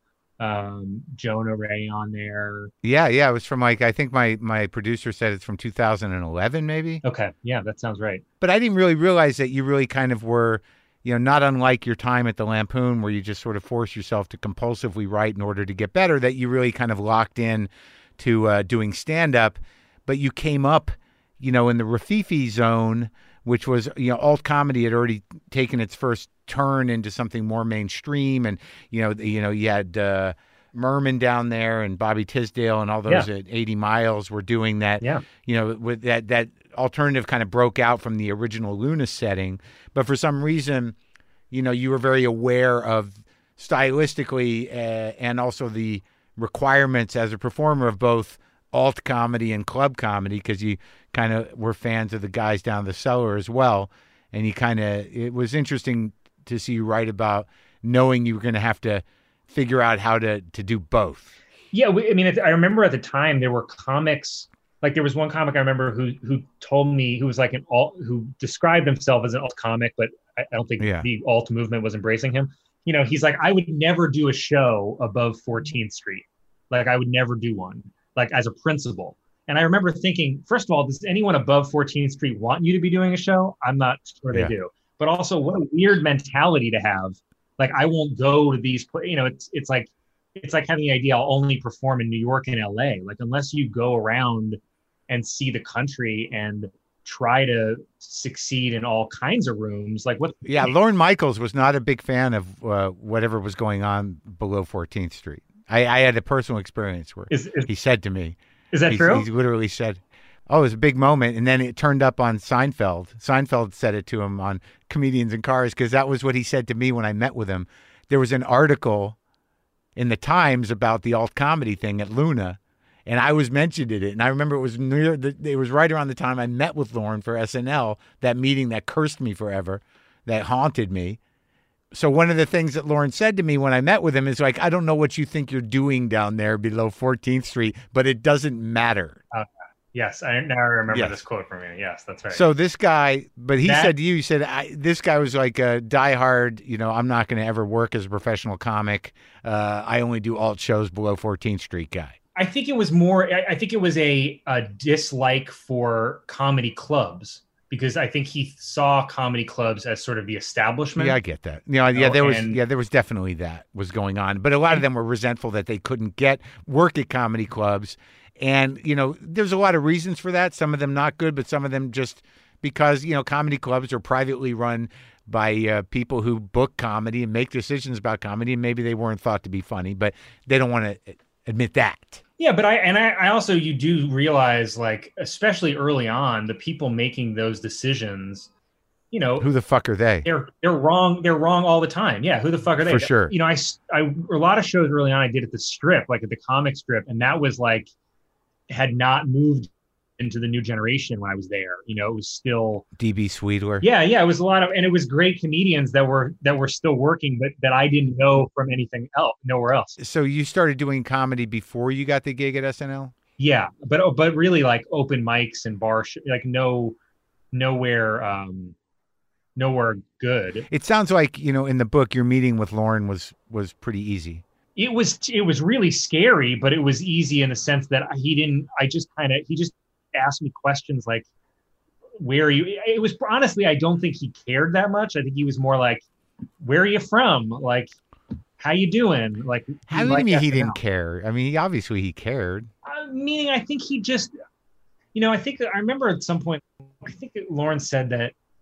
um, Jonah Ray on there. Yeah, yeah. It was from like, I think my, my producer said it's from two thousand eleven maybe. Okay. Yeah, that sounds right. But I didn't really realize that you really kind of were, you know, not unlike your time at the Lampoon where you just sort of force yourself to compulsively write in order to get better, that you really kind of locked in to uh, doing stand-up. But you came up, you know, in the Rafifi zone, which was, you know, alt comedy had already taken its first turn into something more mainstream. And, you know, you know, you had uh, Merman down there and Bobby Tisdale and all those Yeah. at eighty miles were doing that, Yeah. you know, with that, that alternative kind of broke out from the original Luna setting. But for some reason, you know, you were very aware of stylistically uh, and also the requirements as a performer of both alt comedy and club comedy, because you kind of were fans of the guys down the cellar as well. And you kind of, it was interesting to see you write about knowing you were going to have to figure out how to, to do both. Yeah. We, I mean, I remember at the time there were comics. Like there was one comic I remember who who told me, who was like an alt, who described himself as an alt comic, but I, I don't think Yeah. the alt movement was embracing him. You know, he's like, I would never do a show above fourteenth Street. Like I would never do one, like as a principle. And I remember thinking, first of all, does anyone above fourteenth Street want you to be doing a show? I'm not sure Yeah. they do. But also, what a weird mentality to have. Like, I won't go to these, pla- you know, it's it's like it's like having the idea I'll only perform in New York and L A. Like, unless you go around and see the country and try to succeed in all kinds of rooms, like what? Yeah, Lorne Michaels was not a big fan of uh, whatever was going on below fourteenth Street. I, I had a personal experience where Is is, he said to me, is that he, true? he literally said, oh, it was a big moment. And then it turned up on Seinfeld. Seinfeld said it to him on Comedians in Cars, because that was what he said to me when I met with him. There was an article in the Times about the alt comedy thing at Luna, and I was mentioned in it. And I remember it was near the, it was right around the time I met with Lorne for S N L, that meeting that cursed me forever, that haunted me. So one of the things that Lorne said to me when I met with him is like, I don't know what you think you're doing down there below fourteenth Street, but it doesn't matter. Yes, I now I remember Yes. this quote from you. Yes, that's right. So this guy, but he That- said to you, he said, I, this guy was like a diehard, you know, I'm not going to ever work as a professional comic. Uh, I only do alt shows below fourteenth Street guy. I think it was more. I I think it was a, a dislike for comedy clubs, because I think he saw comedy clubs as sort of the establishment. Yeah, I get that. You know, yeah, know, there was, and- yeah, there was definitely that was going on, but a lot of them were resentful that they couldn't get work at comedy clubs. And, you know, there's a lot of reasons for that. Some of them not good, but some of them just because, you know, comedy clubs are privately run by uh, people who book comedy and make decisions about comedy. And maybe they weren't thought to be funny, but they don't want to admit that. Yeah, but I and I, I also you do realize, like, especially early on, the people making those decisions, you know, Who the fuck are they? they're they're wrong. They're wrong all the time. Yeah, who the fuck are they? For sure. You know, I, s- I- a lot of shows early on I did at the Strip, like at the comic strip, and that was like had not moved into the new generation when I was there. You know, it was still D B Sweedler. yeah, yeah. It was a lot of, and it was great comedians that were that were still working, but that I didn't know from anything else, nowhere else. So you started doing comedy before you got the gig at S N L? Yeah, but oh, but really like open mics and bar, sh- like no, nowhere, um, nowhere good. It sounds like, you know, in the book, your meeting with Lorne was was pretty easy. It was it was really scary, but it was easy in the sense that he didn't. I just kind of he just asked me questions like, "Where are you?" It was honestly, I don't think he cared that much. I think he was more like, "Where are you from?" Like, "How you doing?" Like, How do you like mean he S N L. didn't care? I mean, he, obviously he cared. Uh, meaning, I think he just, you know, I think I remember at some point, I think that Lawrence said that,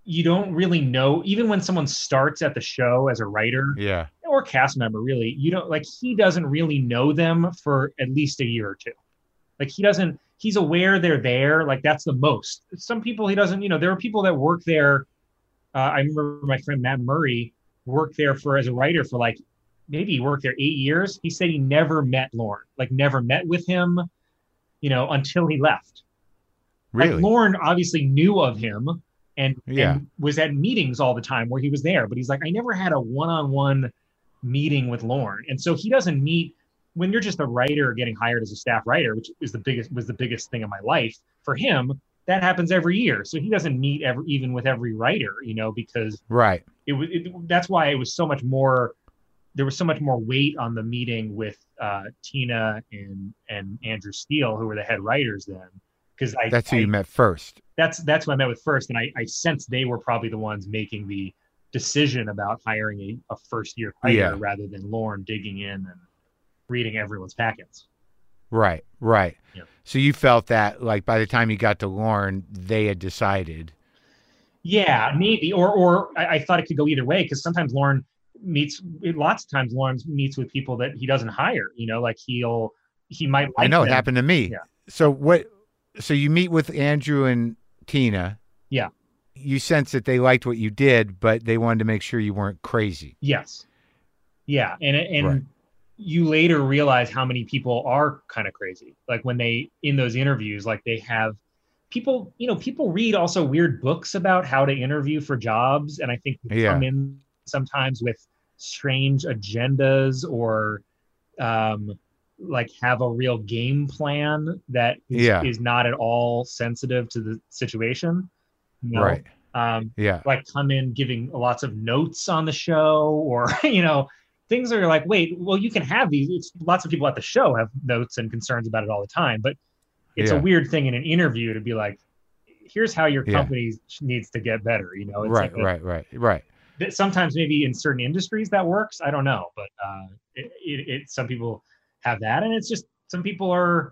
you don't really know, even when someone starts at the show as a writer Yeah. or cast member, really, you don't like, he doesn't really know them for at least a year or two. Like he doesn't, he's aware they're there. Like that's the most. Some people he doesn't, you know, there are people that work there. Uh, I remember my friend Matt Murray worked there for as a writer for like, maybe he worked there eight years. He said he never met Lorne, like never met with him, you know, until he left. Really? Like Lorne obviously knew of him and, yeah. and was at meetings all the time where he was there, but he's like, I never had a one-on-one meeting with Lorne. And so he doesn't meet, when you're just a writer getting hired as a staff writer, which is the biggest, was the biggest thing in my life for him, that happens every year. So he doesn't meet every, even with every writer, you know, because right. it was, it, that's why it was so much more, there was so much more weight on the meeting with uh, Tina and, and Andrew Steele, who were the head writers then. Because I that's who I, you met first. That's that's who I met with first, and I, I sensed they were probably the ones making the decision about hiring a, a first year writer yeah. rather than Lorne digging in and reading everyone's packets. Right, right. Yeah. So you felt that like by the time you got to Lorne, they had decided. Yeah, maybe, or or I, I thought it could go either way because sometimes Lorne meets, lots of times Lorne meets with people that he doesn't hire. You know, like he'll he might. Like I know them. It happened to me. Yeah. So what? So you meet with Andrew and Tina. Yeah. You sense that they liked what you did, but they wanted to make sure you weren't crazy. Yes. Yeah. And, and right. you later realize how many people are kind of crazy. Like when they, in those interviews, like they have people, you know, people read also weird books about how to interview for jobs. And I think they yeah. come in sometimes with strange agendas or, um, like have a real game plan that is, yeah. is not at all sensitive to the situation. You know? Right. Um, yeah. Like come in giving lots of notes on the show or, you know, things are like, wait, well, you can have these. It's, lots of people at the show have notes and concerns about it all the time, but it's yeah. a weird thing in an interview to be like, here's how your yeah. company needs to get better. You know, it's right, like a, right, right, right. Sometimes maybe in certain industries that works. I don't know, but uh, it, it, it, some people have that, and it's just some people are,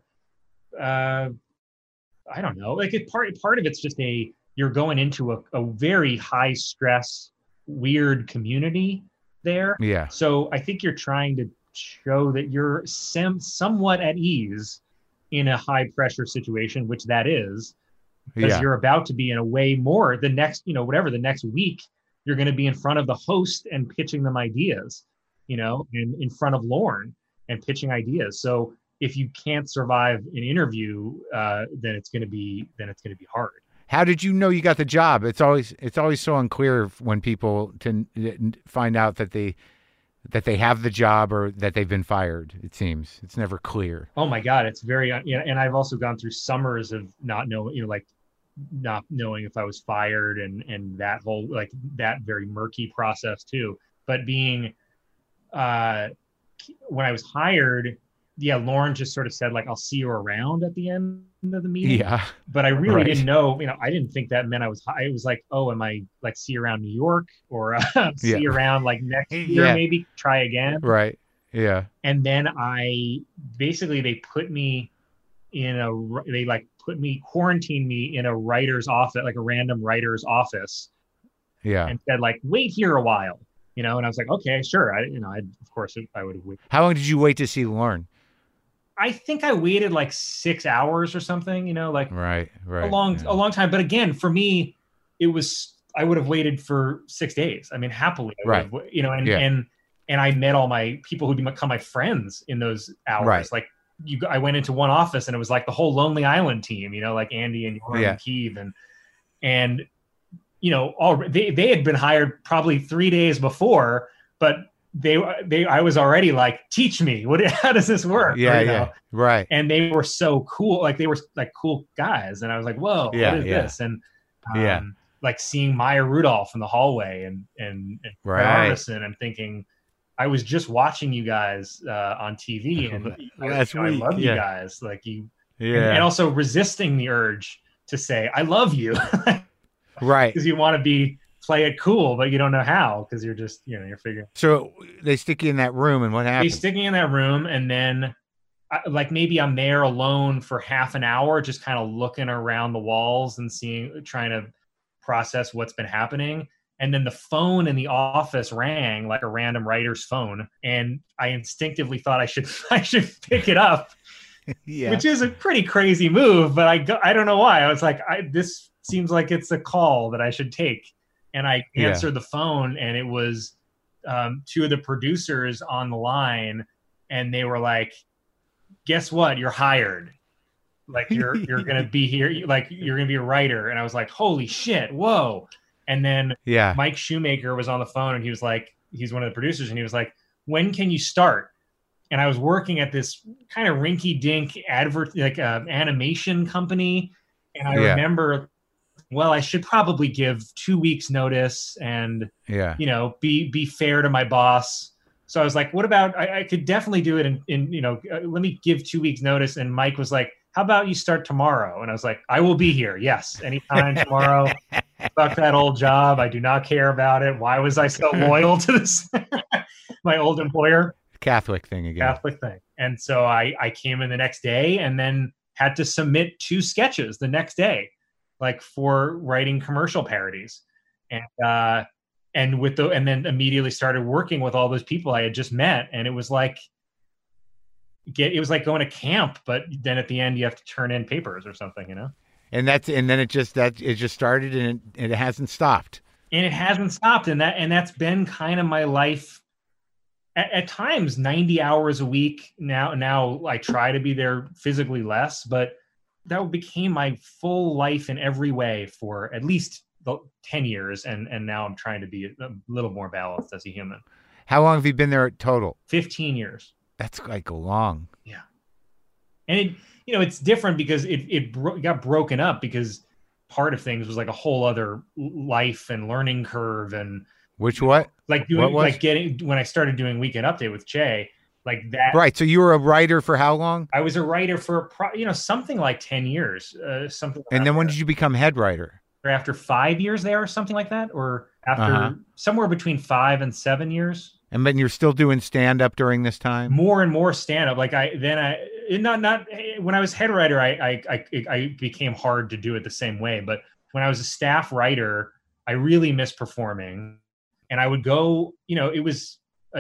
uh, I don't know, like it part part of it's just a you're going into a, a very high stress, weird community there. Yeah. So I think you're trying to show that you're sem- somewhat at ease in a high pressure situation, which that is, because yeah. you're about to be in a way more the next, you know, whatever the next week, you're going to be in front of the host and pitching them ideas, you know, and in front of Lorne and pitching ideas. So if you can't survive an interview, uh, then it's going to be, then it's going to be hard. How did you know you got the job? It's always, it's always so unclear when people to find out that they, that they have the job or that they've been fired. It seems it's never clear. Oh my God. It's very, you know, and I've also gone through summers of not knowing, you know, like not knowing if I was fired and, and that whole, like that very murky process too. But being, uh, when I was hired, yeah, Lorne just sort of said like, I'll see you around at the end of the meeting. Yeah. But I really right. didn't know, you know, I didn't think that meant I was, it was like, oh, am I like see you around New York or uh, see yeah. you around like next year, yeah. maybe try again. Right. Yeah. And then I basically, they put me in a, they like put me, quarantined me in a writer's office, like a random writer's office. Yeah. And said like, wait here a while, you know? And I was like, okay, sure. I, you know, I, of course I would have waited. How long did you wait to see Lorne? I think I waited like six hours or something, you know, like right, right, a long, yeah. a long time. But again, for me, it was, I would have waited for six days. I mean, happily, I right. have, you know, and, yeah. and, and I met all my people who'd become my friends in those hours. Right. Like you, I went into one office and it was like the whole Lonely Island team, you know, like Andy and Yoram yeah. and Keith and, and, you know, all they, they had been hired probably three days before, but they, they, I was already like, teach me, what, how does this work? Yeah. Or, yeah. know? Right. And they were so cool. Like they were like cool guys. And I was like, whoa, yeah, what is yeah. this? And, um, yeah. like seeing Maya Rudolph in the hallway and, and, and right. Arneson and thinking, I was just watching you guys uh, on T V and Last I, you know, week. I love yeah. you guys. Like you, yeah. and, and also resisting the urge to say, I love you. Right. Because you want to be, play it cool, but you don't know how because you're just, you know, you're figuring. So they stick you in that room and what happens? They stick you in that room and then I, like maybe I'm there alone for half an hour, just kind of looking around the walls and seeing, trying to process what's been happening. And then the phone in the office rang like a random writer's phone. And I instinctively thought I should, I should pick it up, yeah. which is a pretty crazy move, but I, go, I don't know why. I was like, I, this seems like it's a call that I should take. And I answered yeah. the phone, and it was um, two of the producers on the line. And they were like, guess what? You're hired. Like you're, you're going to be here. Like you're going to be a writer. And I was like, holy shit. Whoa. And then yeah. Mike Shoemaker was on the phone, and he was like, he's one of the producers, and he was like, when can you start? And I was working at this kind of rinky dink advert, like uh, animation company. And I yeah. remember, well, I should probably give two weeks notice and, yeah. you know, be, be fair to my boss. So I was like, what about, I, I could definitely do it in, in you know, uh, let me give two weeks notice. And Mike was like, how about you start tomorrow? And I was like, I will be here. Yes. Anytime tomorrow. Fuck that old job. I do not care about it. Why was I so loyal to this? My old employer. Catholic thing again. Catholic thing. And so I, I came in the next day and then had to submit two sketches the next day, like for writing commercial parodies. And, uh, and with the, and then immediately started working with all those people I had just met. And it was like, get, it was like going to camp, but then at the end you have to turn in papers or something, you know? And that's, and then it just, that it just started and it, it hasn't stopped. And it hasn't stopped. And that, and that's been kind of my life at, at times, ninety hours a week. Now, now I try to be there physically less, but that became my full life in every way for at least ten years. And, and now I'm trying to be a little more balanced as a human. How long have you been there total? fifteen years. That's like a long. Yeah. And it, you know, it's different because it, it bro- got broken up because part of things was like a whole other life and learning curve. And which what? Like doing, like getting, when I started doing Weekend Update with Che, like that. Right. So you were a writer for how long? I was a writer for, you know, something like ten years, uh, something. And then when did you become head writer? After five years there or something like that, or after uh-huh. somewhere between five and seven years. And then you're still doing stand up during this time? More and more stand up. Like I, then I, not, not when I was head writer, I, I, I, I became hard to do it the same way. But when I was a staff writer, I really missed performing, and I would go, you know, it was a,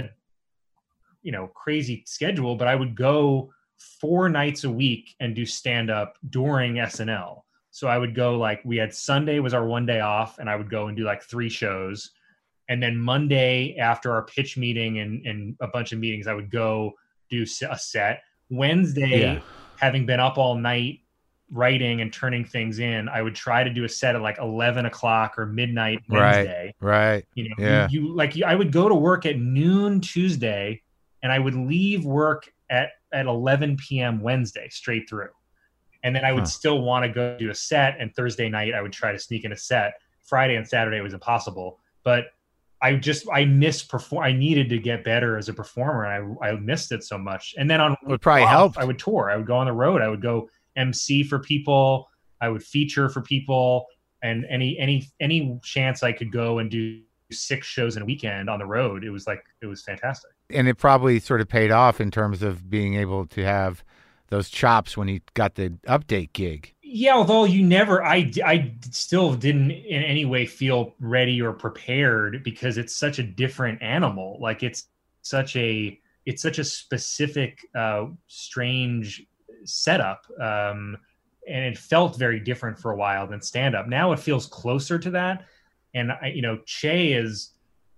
you know, crazy schedule, but I would go four nights a week and do stand up during S N L. So I would go, like, we had Sunday was our one day off, and I would go and do like three shows. And then Monday after our pitch meeting and, and a bunch of meetings, I would go do a set. Wednesday, yeah. having been up all night writing and turning things in, I would try to do a set at like eleven o'clock or midnight Wednesday. Right, right. You know, yeah. you, you like I would go to work at noon Tuesday, and I would leave work at, at eleven p.m. Wednesday straight through. And then I would huh. still want to go do a set. And Thursday night, I would try to sneak in a set. Friday and Saturday was impossible. But I just, I missed perform. I needed to get better as a performer. And I, I missed it so much. And then on, it would probably help. I would tour. I would go on the road. I would go M C for people. I would feature for people. And any, any, any chance I could go and do six shows in a weekend on the road, it was like, it was fantastic. And it probably sort of paid off in terms of being able to have those chops when he got the update gig. Yeah, although you never, I, I still didn't in any way feel ready or prepared because it's such a different animal. Like it's such a, it's such a specific, uh, strange setup. Um, and it felt very different for a while than stand up. Now it feels closer to that. And I, you know, Che is,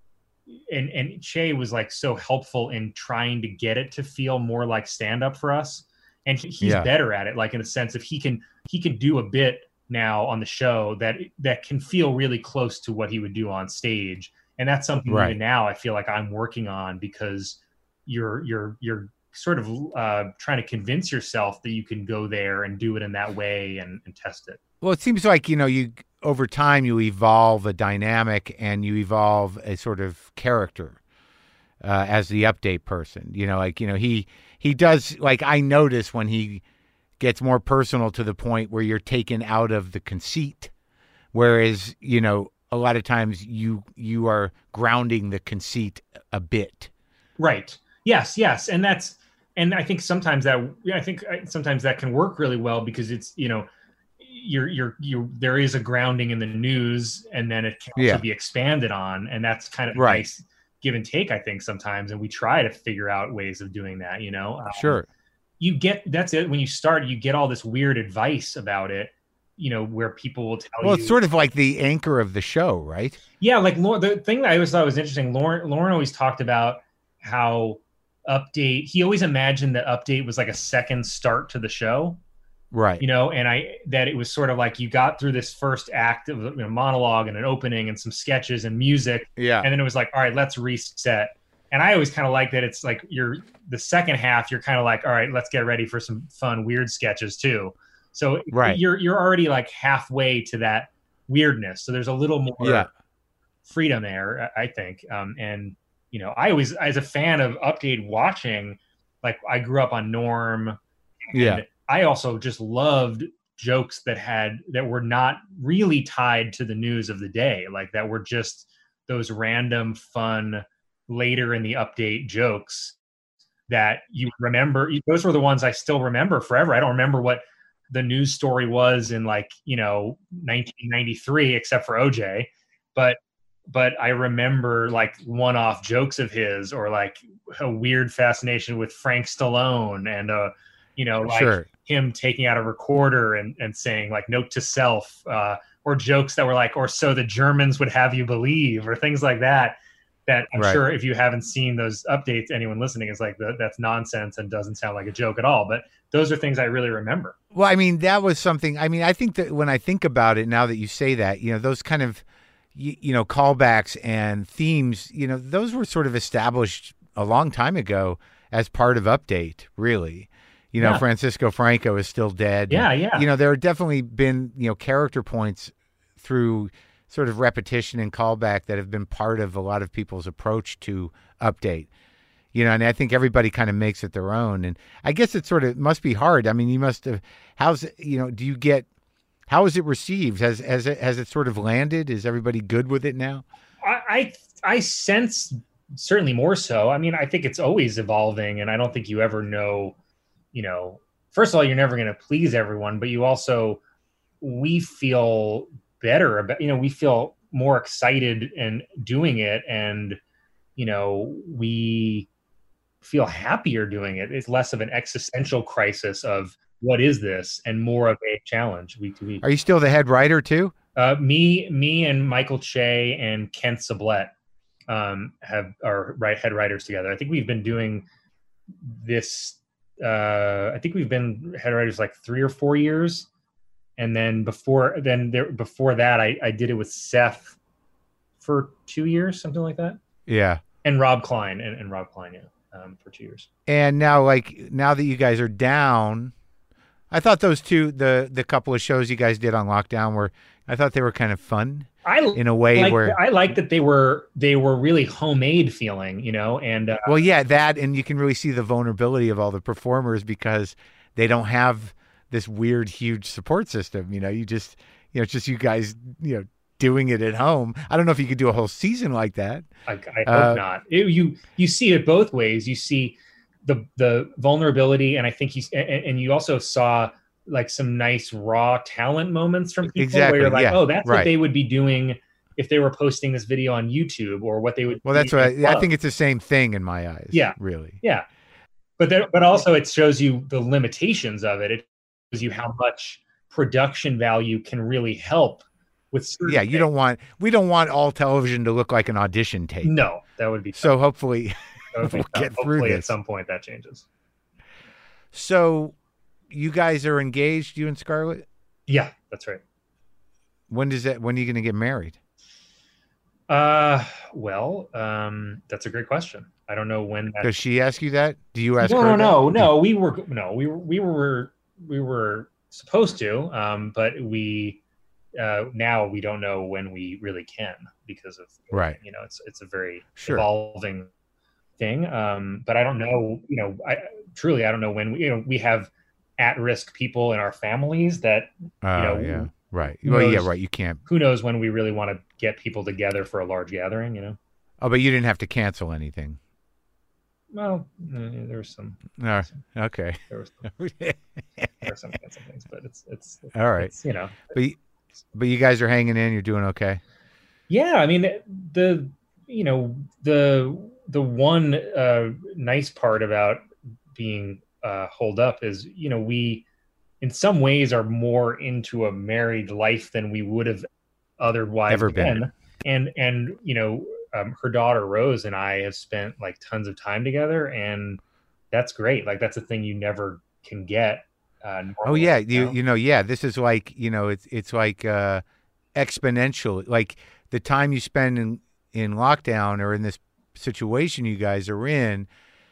and, and Che was like so helpful in trying to get it to feel more like stand up for us. And he, he's yeah. better at it, like in a sense of he can he can do a bit now on the show that that can feel really close to what he would do on stage, and that's something right. even now I feel like I'm working on because you're you're you're sort of uh, trying to convince yourself that you can go there and do it in that way and, and test it. Well, it seems like you know you over time you evolve a dynamic and you evolve a sort of character uh, as the update person. You know, like you know he. He does, like, I notice when he gets more personal to the point where you're taken out of the conceit, whereas, you know, a lot of times you you are grounding the conceit a bit. Right. Yes, yes. And that's, and I think sometimes that, I think sometimes that can work really well because it's, you know, you're you're you there is a grounding in the news, and then it can also Yeah. be expanded on, and that's kind of a Right. nice give and take, I think, sometimes, and we try to figure out ways of doing that. You know, um, Sure. you get that's it when you start, you get all this weird advice about it. You know, where people will tell Well, you, it's sort of like the anchor of the show, right? yeah, like Lauren, the thing that I always thought was interesting, Lauren, Lauren always talked about how Update, he always imagined that Update was like a second start to the show, Right. you know, and I, that it was sort of like you got through this first act of, you know, monologue and an opening and some sketches and music. Yeah. And then it was like, all right, let's reset. And I always kind of like that. It's like you're the second half, you're kind of like, all right, let's get ready for some fun, weird sketches too. So Right. you're, you're already like halfway to that weirdness. So there's a little more Yeah. freedom there, I think. Um, and, you know, I always, as a fan of Update watching, like I grew up on Norm. And Yeah. I also just loved jokes that had, that were not really tied to the news of the day. Like that were just those random, fun, later in the Update jokes that you remember. Those were the ones I still remember forever. I don't remember what the news story was in like, you know, nineteen ninety-three, except for O J. But, but I remember like one-off jokes of his, or like a weird fascination with Frank Stallone, and, uh, you know, like Sure. him taking out a recorder and, and saying like note to self, uh, or jokes that were like, or so the Germans would have you believe, or things like that. That I'm Right. sure if you haven't seen those updates, anyone listening is like, that's nonsense and doesn't sound like a joke at all. But those are things I really remember. Well, I mean, that was something. I mean, I think that when I think about it now that you say that, you know, those kind of, you, you know, callbacks and themes, you know, those were sort of established a long time ago as part of Update, really. You know, Yeah. Francisco Franco is still dead. Yeah, yeah. You know, there have definitely been, you know, character points through sort of repetition and callback that have been part of a lot of people's approach to Update. You know, and I think everybody kind of makes it their own. And I guess it sort of must be hard. I mean, you must have, how's it, you know, do you get, how is it received? Has, has it, has it sort of landed? Is everybody good with it now? I, I I sense certainly more so. I mean, I think it's always evolving, and I don't think you ever know, you know, first of all, you're never going to please everyone, but you also, we feel better about, you know, we feel more excited and doing it. And, you know, we feel happier doing it. It's less of an existential crisis of what is this, and more of a challenge week to week. Are you still the head writer too? Uh, me, me and Michael Che and Kent Sublette um, have are right head writers together. I think we've been doing this. Uh, I think we've been head writers like three or four years, and then before then there before that, I, I did it with Seth for two years, something like that, Yeah. and Rob Klein and, and Rob Klein, yeah, um, for two years. And now, like, now that you guys are down, I thought those two, the the couple of shows you guys did on lockdown were, I thought they were kind of fun I in a way like, where, I like that they were they were really homemade feeling, you know, and uh, well, yeah, that, and you can really see the vulnerability of all the performers because they don't have this weird, huge support system. You know, you just, you know, it's just you guys, you know, doing it at home. I don't know if you could do a whole season like that. I, I hope Uh, not. It, you you see it both ways. You see the the vulnerability, and I think you and, and you also saw like some nice raw talent moments from people Exactly, where you're like, yeah, oh, that's right. what they would be doing if they were posting this video on YouTube, or what they would. Well, that's be what in I, I club. think it's the same thing in my eyes. Yeah. Really. Yeah, but there, but also it shows you the limitations of it. It shows you how much production value can really help with. certain Yeah. You things. don't want, we don't want all television to look like an audition tape. No, that would be. So hopefully, that would be we'll tough. get through Hopefully, this. at some point that changes. so you guys are engaged, you and Scarlett? Yeah, that's right. When does that, when are you going to get married? Uh, well, um, that's a great question. I don't know when that. Does she ask you that? Do you ask No, her? no, that? no, no. We were no, we were we were we were supposed to, um, but we uh, now we don't know when we really can because of Right. You know, it's it's a very Sure. evolving thing. Um, but I don't know. You know, I truly I don't know when we. You know, we have at-risk people in our families that Oh, know, yeah. Right. who Well, yeah, knows- right. You can't. who knows when we really want to get people together for a large gathering. You know. Oh, but you didn't have to cancel anything. Well, uh, there was some. No. Okay. There was some. or some some things, but it's it's all right. It's, you know, but you, but you guys are hanging in. You're doing okay. Yeah, I mean the you know the the one uh, nice part about being uh, holed up is you know we in some ways are more into a married life than we would have otherwise Ever been. been. And and you know um, her daughter Rose and I have spent like tons of time together, and that's great. Like that's a thing you never can get. Uh, normally, oh yeah, you you know? you know yeah. This is like you know it's it's like uh, exponential. Like the time you spend in in lockdown or in this situation you guys are in,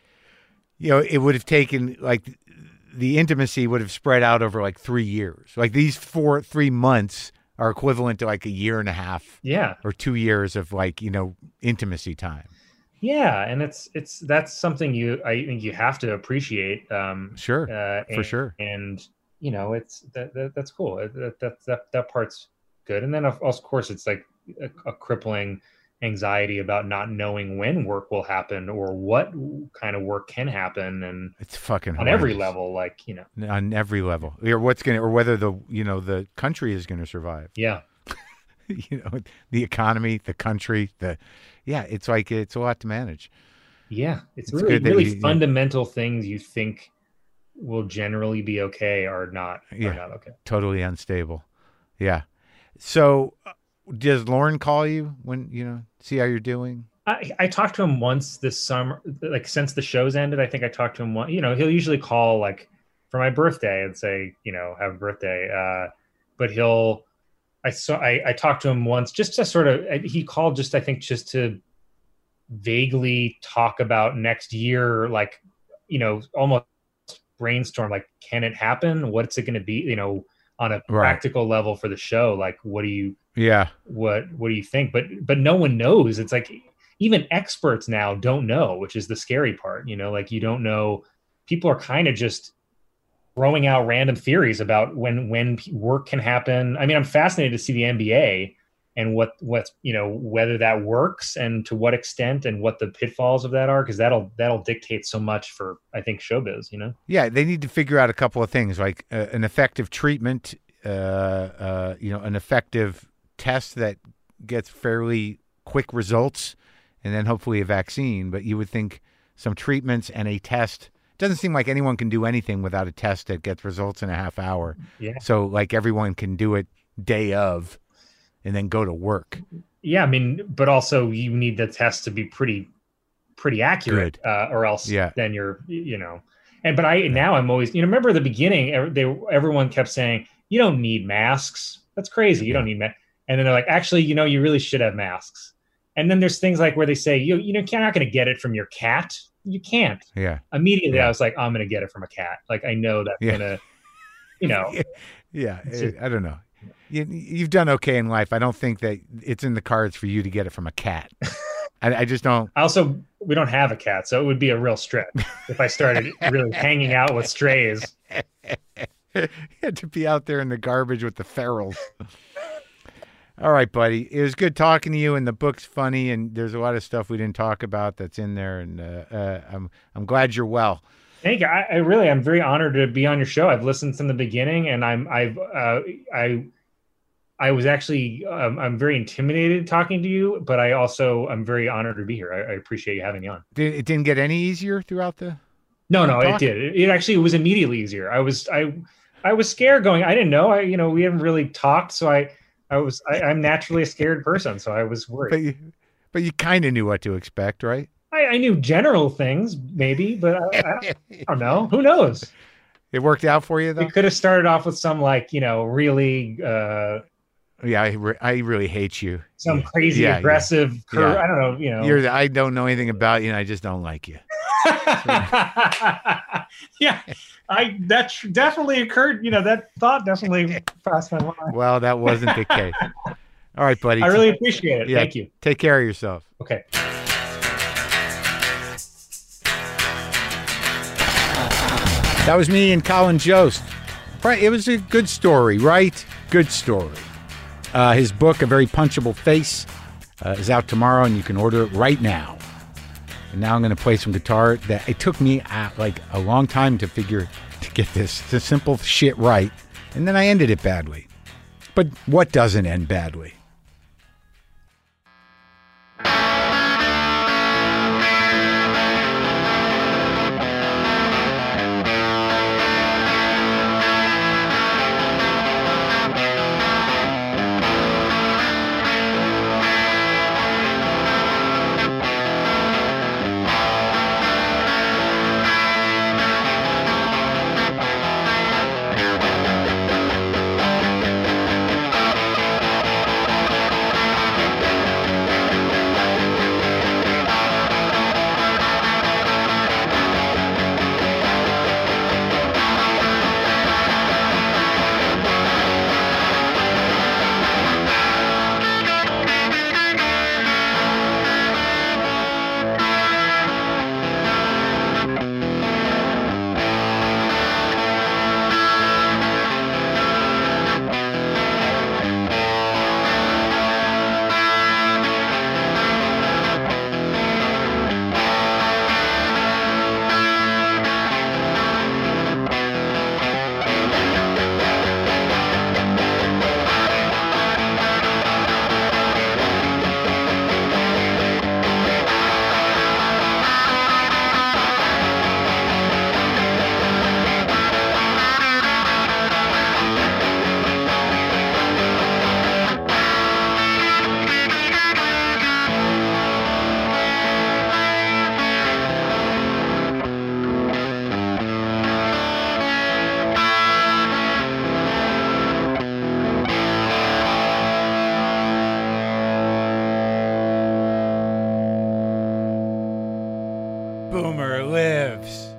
you know, it would have taken like the intimacy would have spread out over like three years. Like these four three months are equivalent to like a year and a half, Yeah, or two years of like you know intimacy time. yeah, and it's it's that's something you I think you have to appreciate. Um, Sure, uh, for and, sure. And you know, it's that, that that's cool. That, that that that part's good. And then of, of course it's like a, a crippling anxiety about not knowing when work will happen or what kind of work can happen, and It's fucking on horrendous. every level, like you know, On every level, or what's gonna, or whether the you know the country is gonna survive. yeah, you know, the economy, the country, the yeah. It's like it's a lot to manage. yeah. It's, It's really good that really you- yeah. fundamental things you think will generally be okay are not Yeah. are not okay. Totally unstable. Yeah. So, uh, does Lauren call you when you know see how you're doing? I, I talked to him once this summer, like since the show's ended. I think I talked to him one. You know, he'll usually call like for my birthday and say, you know, have a birthday. Uh, but he'll, I saw, I, I talked to him once just to sort of. He called just, I think, just to vaguely talk about next year, like, you know, almost brainstorm, like, can it happen? What's it going to be? You know, on a Right. practical level for the show, like, what do you? Yeah. what what do you think? But but no one knows. It's like even experts now don't know, which is the scary part. You know, like you don't know. People are kind of just throwing out random theories about when when work can happen. I mean, I'm fascinated to see the N B A and what what you know whether that works and to what extent and what the pitfalls of that are, because that'll that'll dictate so much for I think showbiz. You know. Yeah, they need to figure out a couple of things, like uh, an effective treatment, uh, uh, you know, an effective test that gets fairly quick results, and then hopefully a vaccine. But you would think some treatments and a test. Doesn't seem like anyone can do anything without a test that gets results in a half hour. Yeah. So like everyone can do it day of, and then go to work. Yeah, I mean, but also you need the test to be pretty, pretty accurate, uh, or else Yeah. then you're, you know. And but I now I'm always, you know, remember at the beginning, ev- they everyone kept saying you don't need masks. That's crazy. You don't need masks. And then they're like, actually, you know, you really should have masks. And then there's things like where they say, you you know, you're not going to get it from your cat. You can't. Yeah. Immediately, Yeah. I was like, I'm going to get it from a cat. Like I know that's Yeah. gonna, you know. Yeah. It's I, I don't know. You, you've done okay in life. I don't think that it's in the cards for you to get it from a cat. I, I just don't. I also, we don't have a cat, so it would be a real stretch if I started really hanging out with strays. You had to be out there in the garbage with the ferals. All right, buddy. It was good talking to you, and the book's funny, and there's a lot of stuff we didn't talk about that's in there, and uh, uh, I'm I'm glad you're well. Thank you. I, I really, I'm very honored to be on your show. I've listened from the beginning, and I'm, I've, uh, I, I was actually, um, I'm very intimidated talking to you, but I also, I'm very honored to be here. I, I appreciate you having me on. Did it didn't get any easier throughout the? No, no, Talk? it did. It, it actually was immediately easier. I was, I, I was scared going. I didn't know. I, you know, we haven't really talked, so I, I was, I, I'm naturally a scared person, so I was worried. But you, but you kind of knew what to expect, right? I, I knew general things, maybe, but I, I, I don't know. Who knows? It worked out for you, though. We could have started off with some like, you know, really. Uh, Yeah, I, re- I really hate you. some Yeah. crazy Yeah, yeah. aggressive cur- Yeah. I don't know, you know. You're the, I don't know anything about you, and I just don't like you. Yeah, I that tr- definitely occurred. You know, that thought definitely crossed my mind. Well, that wasn't the case. All right, buddy. I really appreciate it. Yeah. Thank you. Take care of yourself. Okay. That was me and Colin Jost. Right, it was a good story, right? Good story. Uh, his book, A Very Punchable Face, uh, is out tomorrow, and you can order it right now. And now I'm going to play some guitar. That it took me uh, like a long time to figure to get this the simple shit right, and then I ended it badly. But what doesn't end badly? Boomer lives.